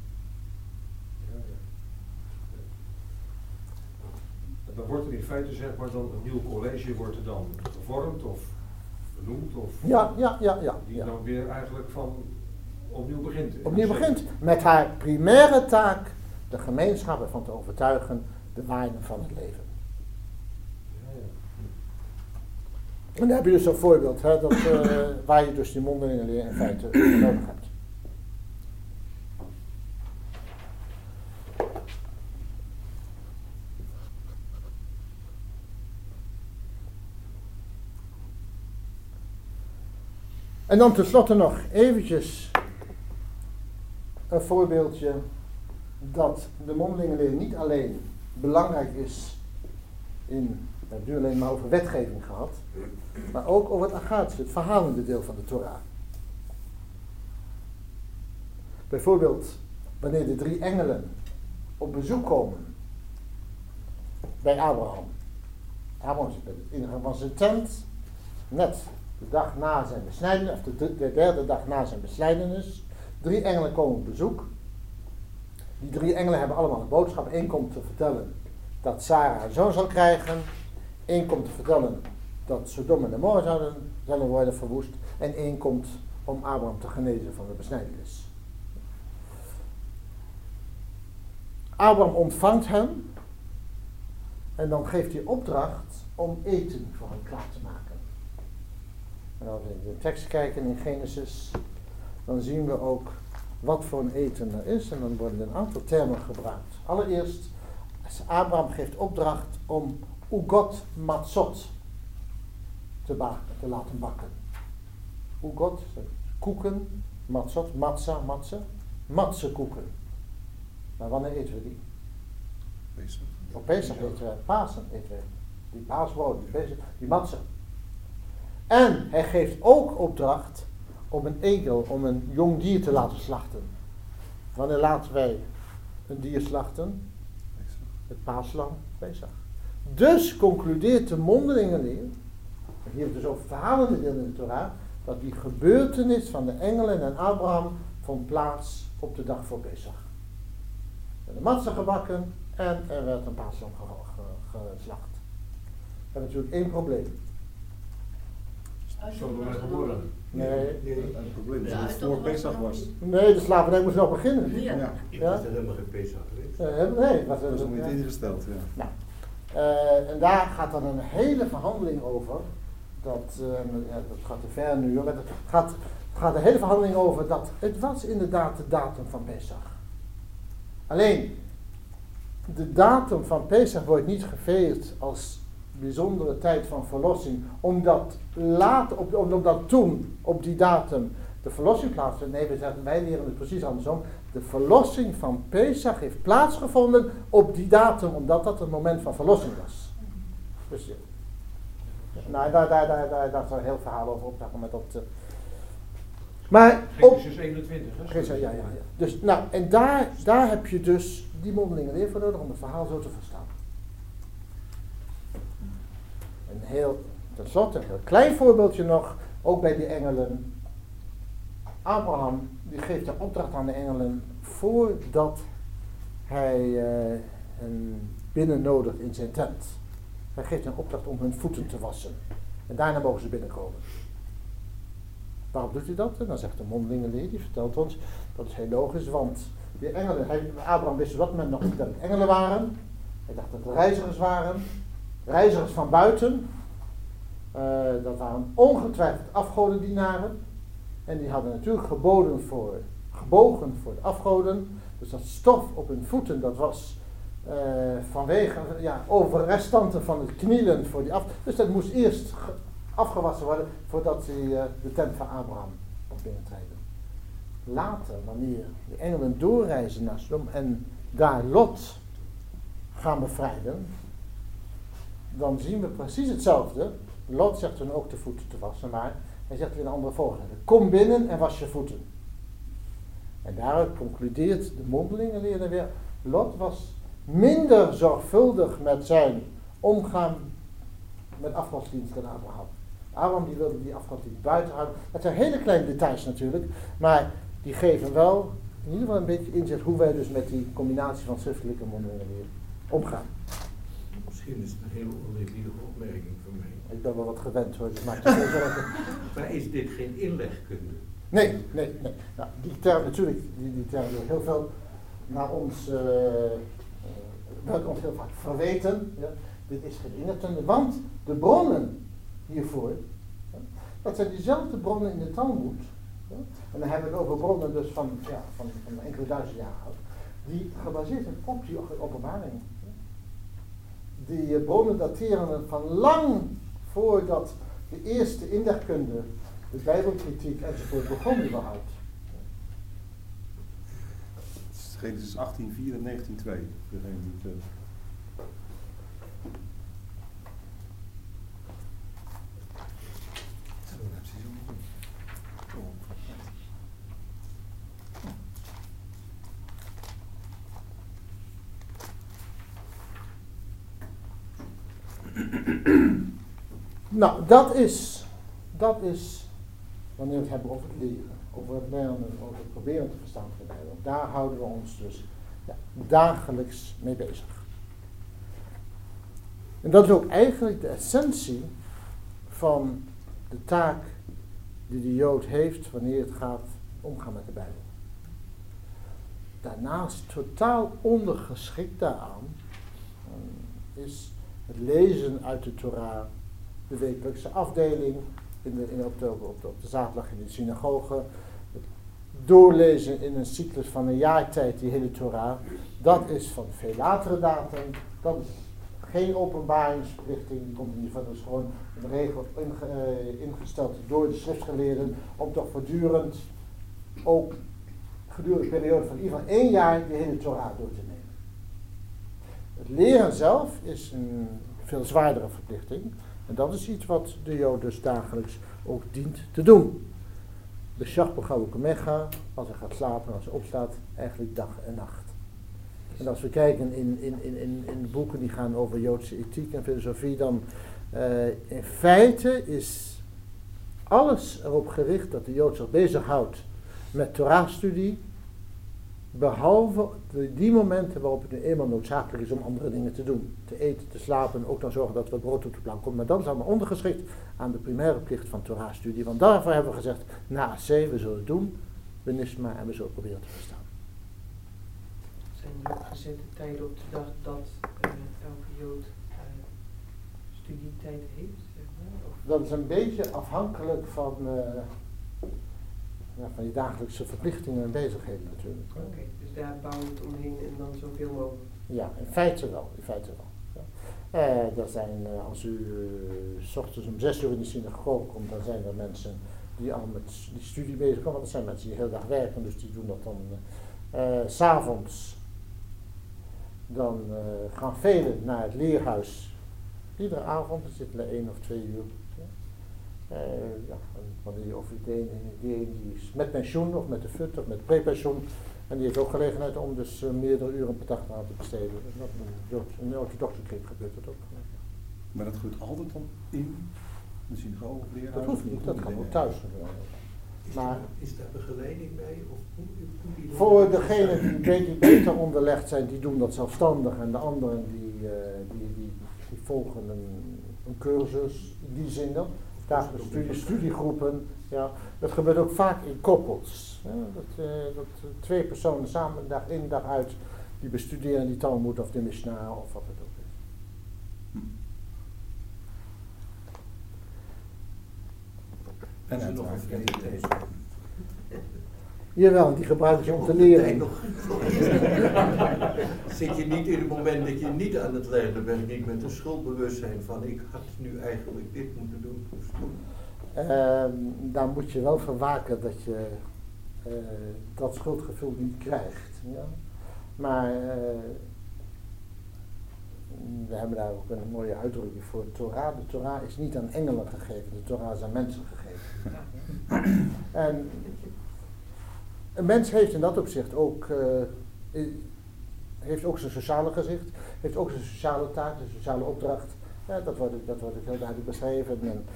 Dan wordt er in feite zeg maar dan een nieuw college wordt er dan gevormd of benoemd of die dan weer eigenlijk van opnieuw begint. Opnieuw begint met haar primaire taak de gemeenschap ervan te overtuigen de waarde van het leven. En dan heb je dus een voorbeeld hè, dat, waar je dus die mondelinge leer in feite nodig hebt. En dan tenslotte nog eventjes een voorbeeldje dat de mondelinge leer niet alleen belangrijk is in, we hebben nu alleen maar over wetgeving gehad, maar ook over het agatische, het verhalende deel van de Torah. Bijvoorbeeld wanneer de 3 engelen op bezoek komen bij Abraham. Abraham zit bij het ingang van zijn tent, net de dag na zijn besnijdenis, of de derde dag na zijn besnijdenis. 3 engelen komen op bezoek. Die 3 engelen hebben allemaal een boodschap. Eén komt te vertellen dat Sarah een zoon zal krijgen. Eén komt te vertellen dat Sodom en Gomorra zullen worden verwoest. En één komt om Abraham te genezen van de besnijdenis. Abraham ontvangt hem. En dan geeft hij opdracht om eten voor hem klaar te maken. En als we in de tekst kijken in Genesis, dan zien we ook wat voor een eten er is. En dan worden een aantal termen gebruikt. Allereerst, Abraham geeft opdracht om ugot matzot te laten bakken. Ugot, koeken, matzot, matzekoeken. Maar wanneer eten we die? Pesach. Op Pesach eten we, Pasen eten we. Die paasbrood, die matze. En hij geeft ook opdracht om een egel, om een jong dier te laten slachten. Wanneer laten wij een dier slachten? Het paaslam, Pesach. Dus concludeert de mondelinge leer, hier het dus over verhalende deel in de Torah, dat die gebeurtenis van de engelen en Abraham vond plaats op de dag voor Pesach. Er werd een matze gebakken en er werd een paaslam geslacht. We hebben natuurlijk 1 probleem. Nee. Het probleem is dat het voor Pesach was. Nee, de slavernij moest nog beginnen. Ja. Ja? Is er helemaal geen Pesach geweest? Nee, Dat is nog niet ingesteld, ja. Nou, en daar gaat dan een hele verhandeling over. Dat gaat te ver nu, maar het gaat een hele verhandeling over dat het was inderdaad de datum van Pesach. Alleen, de datum van Pesach wordt niet gevierd als bijzondere tijd van verlossing, omdat toen op die datum de verlossing plaatsvindt. Nee, wij leren het precies andersom. De verlossing van Pesach heeft plaatsgevonden op die datum, omdat dat het moment van verlossing was. Dus daar is een heel verhaal over op. Met dat, maar Genesis 21, hè? Ja. Dus, nou, en daar heb je dus die mondelinge leer voor nodig om het verhaal zo te verstaan. Tenslotte, een heel klein voorbeeldje nog, ook bij die engelen. Abraham, die geeft een opdracht aan de engelen voordat hij hen binnen nodigt in zijn tent. Hij geeft een opdracht om hun voeten te wassen. En daarna mogen ze binnenkomen. Waarom doet hij dat? En dan zegt de mondelinge leer, die vertelt ons, dat is heel logisch, want die engelen, Abraham wist op dat moment nog niet dat het engelen waren. Hij dacht dat het reizigers waren. Reizigers van buiten. Dat waren ongetwijfeld afgodendienaren. En die hadden natuurlijk gebogen voor de afgoden. Dus dat stof op hun voeten, dat was vanwege overrestanten van het knielen voor die af. Dus dat moest eerst afgewassen worden voordat hij de tent van Abraham kon binnentreden. Later, wanneer de engelen doorreizen naar Sodom en daar Lot gaan bevrijden, dan zien we precies hetzelfde. Lot zegt hun ook de voeten te wassen, maar hij zegt weer een andere volgorde. Kom binnen en was je voeten. En daaruit concludeert de mondelinge leerder weer, Lot was minder zorgvuldig met zijn omgaan met afgodsdienst dan Abraham. Abraham die wilde die afgodsdienst buiten houden. Dat zijn hele kleine details natuurlijk, maar die geven wel in ieder geval een beetje inzicht hoe wij dus met die combinatie van schriftelijke en mondelinge leer omgaan. Misschien is het een hele oneerbiedige opmerking van mij. Ik ben wel wat gewend hoor, dus maakt het geen zorgen. Maar is dit geen inlegkunde? Nee. Nou, die term natuurlijk, die term wordt heel veel naar ons, wordt ons heel vaak verweten. Ja. Dit is geen inlegkunde, want de bronnen hiervoor, ja, dat zijn diezelfde bronnen in de Talmud. Ja. En dan hebben we het over bronnen dus van enkele duizend jaar oud, die gebaseerd zijn op die openbaring. Ja. Die bronnen dateren van lang voordat de eerste inlegkunde, de Bijbelkritiek enzovoort begon überhaupt. Genesis 18:4 en 19:2. Nou, dat is wanneer we het hebben over het leren, over het leren, over het proberen te verstaan van de Bijbel. Daar houden we ons dus dagelijks mee bezig. En dat is ook eigenlijk de essentie van de taak die de Jood heeft wanneer het gaat omgaan met de Bijbel. Daarnaast totaal ondergeschikt daaraan is het lezen uit de Torah, de wekelijkse afdeling op de zaterdag in de synagoge, het doorlezen in een cyclus van een jaartijd, die hele Torah, dat is van veel latere datum, dat is geen openbaringsverplichting, die komt in ieder geval, dus gewoon een regel ingesteld door de schriftgeleerden, om toch voortdurend, ook gedurende een periode van in ieder geval 1 jaar, de hele Torah door te nemen. Het leren zelf is een veel zwaardere verplichting. En dat is iets wat de Jood dus dagelijks ook dient te doen. De Shachbechau Kamecha, als hij gaat slapen, als hij opstaat, eigenlijk dag en nacht. En als we kijken in boeken die gaan over Joodse ethiek en filosofie, dan in feite is alles erop gericht dat de Jood zich bezighoudt met Torah-studie, behalve die momenten waarop het nu eenmaal noodzakelijk is om andere dingen te doen. Te eten, te slapen, ook dan zorgen dat we brood op de plank komt. Maar dat is allemaal ondergeschikt aan de primaire plicht van Torah-studie. Want daarvoor hebben we gezegd, na C, we zullen het doen, benisma, en we zullen proberen te verstaan. Zijn er ook gezette tijden op de dag dat elke Jood studietijd heeft? Zeg maar? Of? Dat is een beetje afhankelijk van je dagelijkse verplichtingen en bezigheden natuurlijk. Oké, dus daar bouwen we het omheen en dan zoveel mogelijk? Ja, in feite wel. Ja. Er zijn, als u 's ochtends om 6 uur in de synagoge komt, dan zijn er mensen die al met die studie bezig komen. Want dat zijn mensen die de hele dag werken, dus die doen dat dan 's avonds. Dan gaan velen naar het leerhuis. Iedere avond, er zitten er 1 of 2 uur. De een die is met pensioen of met de FUT of met prepensioen. En die heeft ook gelegenheid om dus meerdere uren per dag aan te besteden. In de orthodoxe kring gebeurt dat ook. Maar dat gebeurt altijd dan in de synagoge of leerhuis? Dat hoeft niet, dat kan ook thuis gebeuren. Maar is daar begeleiding bij? Of hoe voor degenen die beter onderlegd zijn, die doen dat zelfstandig. En de anderen die die volgen een cursus in die zin. Dagelijks studiegroepen. Ja. Dat gebeurt ook vaak in koppels. Ja, dat 2 personen samen dag in dag uit die bestuderen die Talmud of de Mishnah of wat het ook is. En er nog een vreemde. Jawel, die gebruik je om te leren. Zit je niet in het moment dat je niet aan het leren bent, niet met een schuldbewustzijn van ik had nu eigenlijk dit moeten doen. Dan moet je wel verwaken dat je dat schuldgevoel niet krijgt. Ja? Maar we hebben daar ook een mooie uitdrukking voor. Torah. De Torah is niet aan engelen gegeven, de Torah is aan mensen gegeven. En een mens heeft in dat opzicht ook, heeft ook zijn sociale gezicht, heeft ook zijn sociale taak, zijn sociale opdracht. Ja, dat wordt ook heel duidelijk beschreven.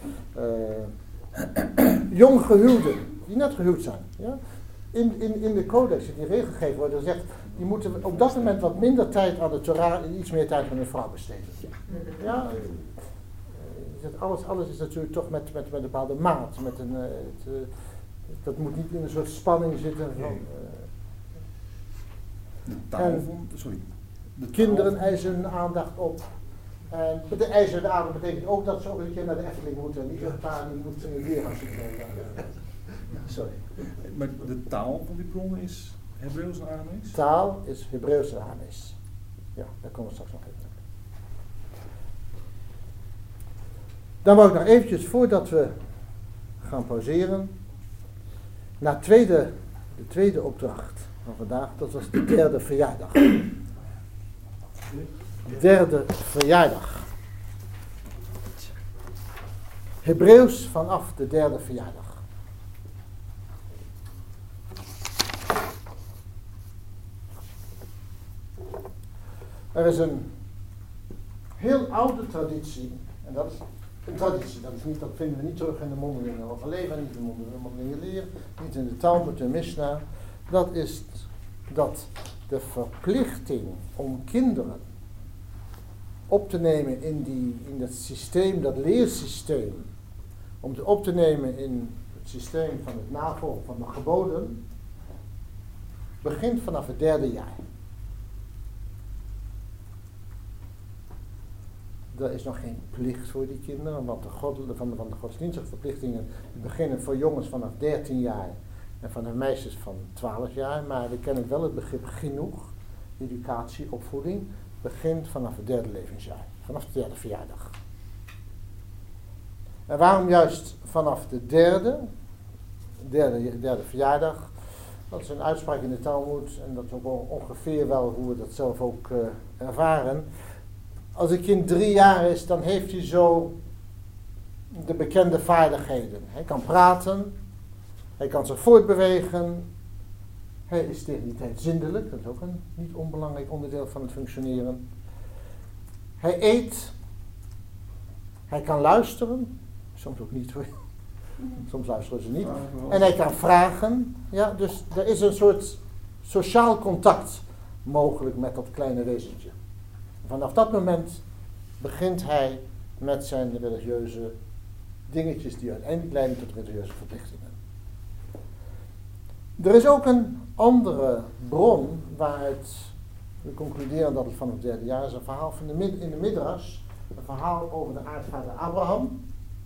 Jong gehuwden, die net gehuwd zijn. Ja? In de codex die regelgegeven wordt gezegd, die moeten op dat moment wat minder tijd aan de Torah en iets meer tijd aan hun vrouw besteden. Ja? Alles is natuurlijk toch met een bepaalde maat. Dat moet niet in een soort spanning zitten van... De kinderen eisen hun aandacht op. En de eisen de aandacht betekent ook dat ze ook een keer naar de Efteling moeten. En niet een paar die moeten weer gaan zitten. Sorry. Maar de taal van die bronnen is Hebreeuws en Aramees? Taal is Hebreeuws en Aramees. Ja, daar komen we straks nog even. Dan wou ik nog eventjes, voordat we gaan pauzeren, naar de tweede opdracht van vandaag, dat was de derde verjaardag. Derde verjaardag. Hebreeuws vanaf de derde verjaardag. Er is een heel oude traditie, en dat is een traditie, dat vinden we niet terug in de mondelinge overlevering, niet in de mondelinge leer, niet in de Talmud, de Mishnah. Dat is dat de verplichting om kinderen op te nemen in dat systeem, dat leersysteem, om ze op te nemen in het systeem van het navolgen van de geboden, begint vanaf het 3e jaar. Er is nog geen plicht voor die kinderen, want van de godsdienstige verplichtingen beginnen voor jongens vanaf 13 jaar en van de meisjes van 12 jaar. Maar we kennen wel het begrip genoeg, educatie, opvoeding, begint vanaf het 3e levensjaar, vanaf de 3e verjaardag. En waarom juist vanaf de derde verjaardag? Dat is een uitspraak in de Talmud en dat is ook ongeveer wel hoe we dat zelf ook ervaren. Als een kind 3 jaar is, dan heeft hij zo de bekende vaardigheden. Hij kan praten, hij kan zich voortbewegen, hij is tegen die tijd zindelijk, dat is ook een niet onbelangrijk onderdeel van het functioneren. Hij eet, hij kan luisteren, soms ook niet hoor, soms luisteren ze niet. En hij kan vragen, ja, dus er is een soort sociaal contact mogelijk met dat kleine wezentje. Vanaf dat moment begint hij met zijn religieuze dingetjes die uiteindelijk leiden tot religieuze verplichtingen. Er is ook een andere bron waaruit we concluderen dat het van het 3e jaar is. Een verhaal in de Midrash, een verhaal over de aartsvader Abraham.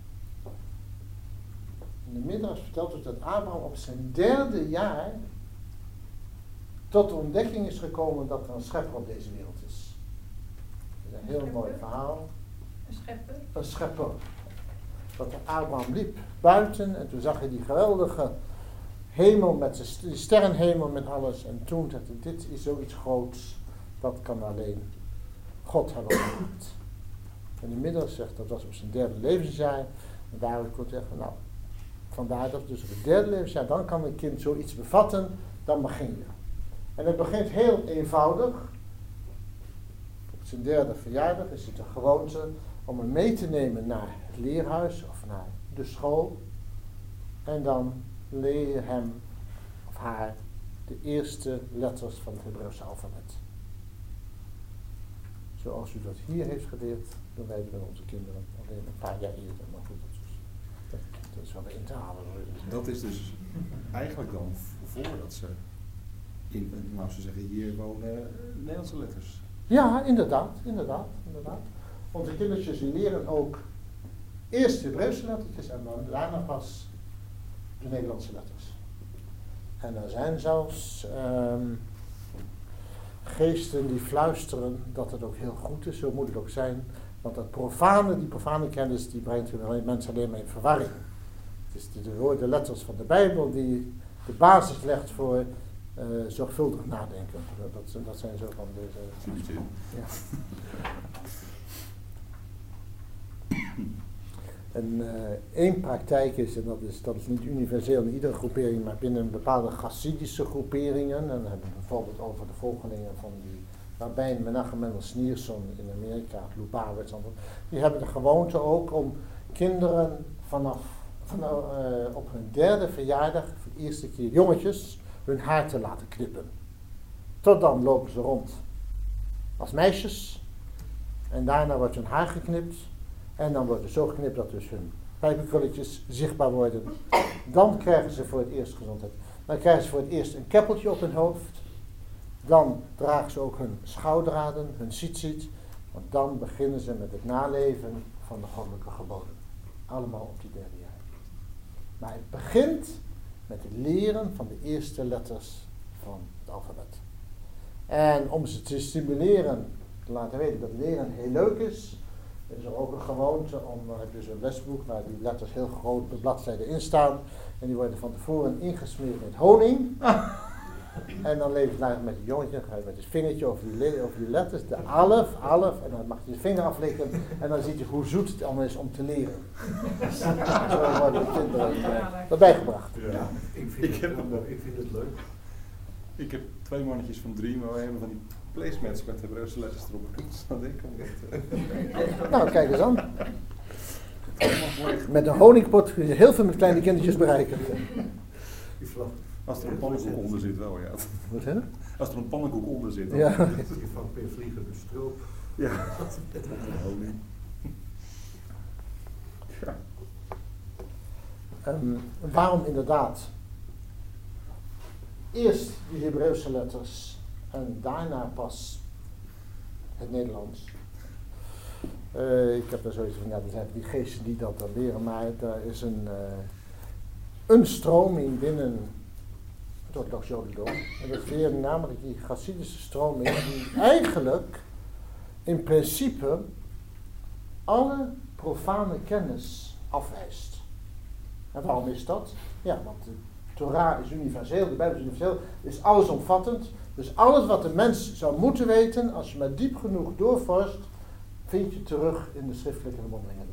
In de Midrash vertelt dus dat Abraham op zijn 3e jaar tot de ontdekking is gekomen dat er een schepper op deze wereld is. Een heel mooi verhaal. Een schepper? Een schepper. Dat Abraham liep buiten en toen zag hij die geweldige hemel met de sterrenhemel met alles. En toen dacht hij, dit is zoiets groots, dat kan alleen God hebben gemaakt. En inmiddels zegt dat was op zijn 3e levensjaar. En daaruit kon hij zeggen, nou, vandaar dat dus op het 3e levensjaar, dan kan een kind zoiets bevatten, dan begin je. En het begint heel eenvoudig. Zijn 3e verjaardag is het de gewoonte om hem mee te nemen naar het leerhuis of naar de school. En dan leer je hem of haar de eerste letters van het Hebreeuwse alfabet. zoals u dat hier heeft geleerd, doen wij het met onze kinderen. Alleen een paar jaar eerder, maar goed, dat is wel weer in te halen. Dat is dus eigenlijk dan voordat ze nou ze zeggen hier wonen Nederlandse letters. Ja, inderdaad. Onze kindertjes die leren ook eerst de Hebreeuwse lettertjes en dan daarna pas de Nederlandse letters. En er zijn zelfs geesten die fluisteren dat het ook heel goed is, zo moet het ook zijn. Want die profane kennis, die brengt mensen alleen maar in verwarring. Het is de letters van de Bijbel die de basis legt voor zorgvuldig nadenken. Dat zijn zo van deze... Ja. En één praktijk is, en dat is niet universeel in iedere groepering, maar binnen bepaalde Chassidische groeperingen, en dan hebben we bijvoorbeeld over de volgelingen van die rabbijn Menachem Mendel Schneerson in Amerika, Lubavitch, die hebben de gewoonte ook om kinderen op hun derde verjaardag, voor de eerste keer jongetjes, hun haar te laten knippen. Tot dan lopen ze rond als meisjes en daarna wordt hun haar geknipt. En dan wordt het zo geknipt dat dus hun pijpenkrulletjes zichtbaar worden. Dan krijgen ze voor het eerst gezondheid. Dan krijgen ze voor het eerst een keppeltje op hun hoofd. Dan dragen ze ook hun schouderraden, hun tzitzit. Want dan beginnen ze met het naleven van de goddelijke geboden. Allemaal op die derde jaar. Maar het begint met het leren van de eerste letters van het alfabet. En om ze te stimuleren, te laten weten dat leren heel leuk is er ook een gewoonte dan heb je zo'n lesboek waar die letters heel groot op bladzijden in staan. En die worden van tevoren ingesmeerd met honing. En dan leef je met het jongetje, ga je met het vingertje over die letters, de alef, en dan mag je vinger aflikken en dan zie je hoe zoet het allemaal is om te leren. Zo worden de kinderen erbij gebracht. Ja, ik vind het leuk. Ik heb 2 mannetjes van 3, maar we hebben van die placemats met Hebreeuwse letters erop. Dus dan denk ik om dat... Nou, kijk eens aan. Met een honingpot kun je heel veel met kleine kindertjes bereiken. Als er een pannenkoek onder zit wel, ja. Wat hè? Als er een pannenkoek onder zit, dan... Ja. Je vangt per vliegende stroop. Ja. Honing. Ja. Waarom inderdaad eerst die Hebreeuwse letters en daarna pas het Nederlands? Ik heb daar zoiets van, ja, er zijn die geesten die dat dan leren, maar er is een stroming binnen het orthodox jodendom. En dat is weer namelijk die Chassidische stroming die eigenlijk in principe alle profane kennis afwijst. En waarom is dat? Ja, want de Torah is universeel, de Bijbel is universeel, is allesomvattend. Dus alles wat de mens zou moeten weten, als je maar diep genoeg doorvorst, vind je terug in de schriftelijke en de mondelinge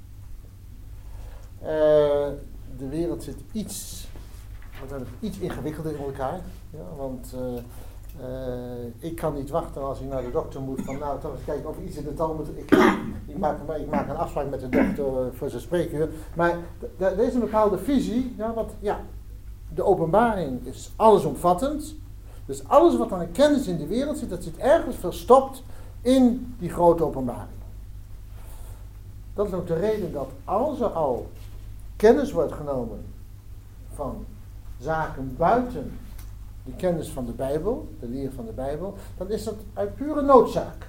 leer. De wereld zit iets ingewikkelder in elkaar. Ja, want ik kan niet wachten als ik naar de dokter moet van nou toch eens kijken of iets in de Talmud. Ik maak een afspraak met de dokter voor zijn spreekuur. Maar er is een bepaalde visie, ja, want ja, de openbaring is allesomvattend. Dus alles wat aan de kennis in de wereld zit, dat zit ergens verstopt in die grote openbaring. Dat is ook de reden dat als er al kennis wordt genomen van zaken buiten de kennis van de Bijbel, de leer van de Bijbel, dan is dat uit pure noodzaak.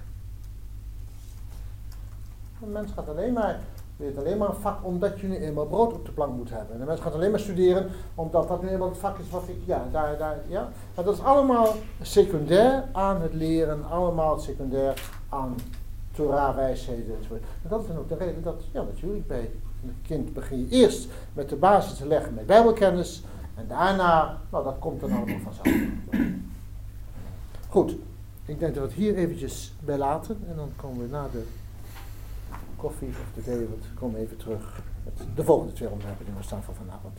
Een mens gaat weet alleen maar een vak omdat je nu eenmaal brood op de plank moet hebben. En een mens gaat alleen maar studeren omdat dat nu eenmaal het vak is wat ik, ja. Maar dat is allemaal secundair aan het leren, allemaal secundair aan Torah-wijsheden enzovoort. En dat is dan ook de reden dat, ja natuurlijk, bij een kind begin je eerst met de basis te leggen met Bijbelkennis. En daarna, nou dat komt dan allemaal vanzelf. Goed, ik denk dat we het hier eventjes bij laten. En dan komen we na de koffie of de thee, komen we even terug met de volgende 2 onderwerpen die we staan voor vanavond.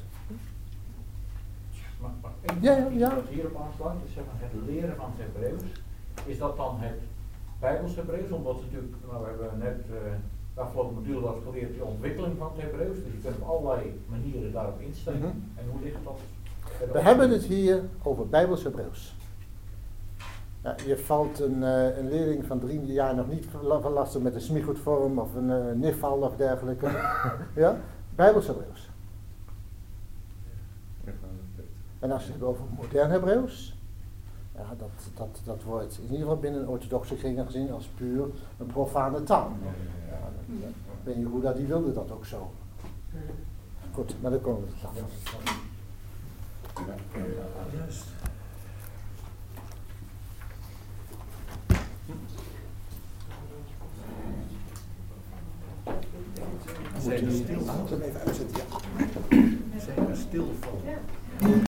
Maar wat hierop aansluit, dus zeg maar het leren van het Hebreeuws, is dat dan het Bijbels Hebreeuws? Omdat natuurlijk, nou we hebben net de afgelopen module was geleerd de ontwikkeling van het Hebreeuws, dus je kunt op allerlei manieren daarop insteken. En hoe ligt dat? We hebben het hier over Bijbels Hebreeuws. Ja, je valt een leerling van 3 jaar nog niet van lastig met een smigoedvorm of een nifal of dergelijke. Ja? Bijbels Hebreeuws. En als je het over modern Hebreeuws, ja, dat wordt in ieder geval binnen orthodoxe kringen gezien als puur een profane taal. Ja, Ben Jehoeda die wilde dat ook zo. Goed, maar dan komen we tot aan. Juist. Zijn er stil van? Zijn er stil van?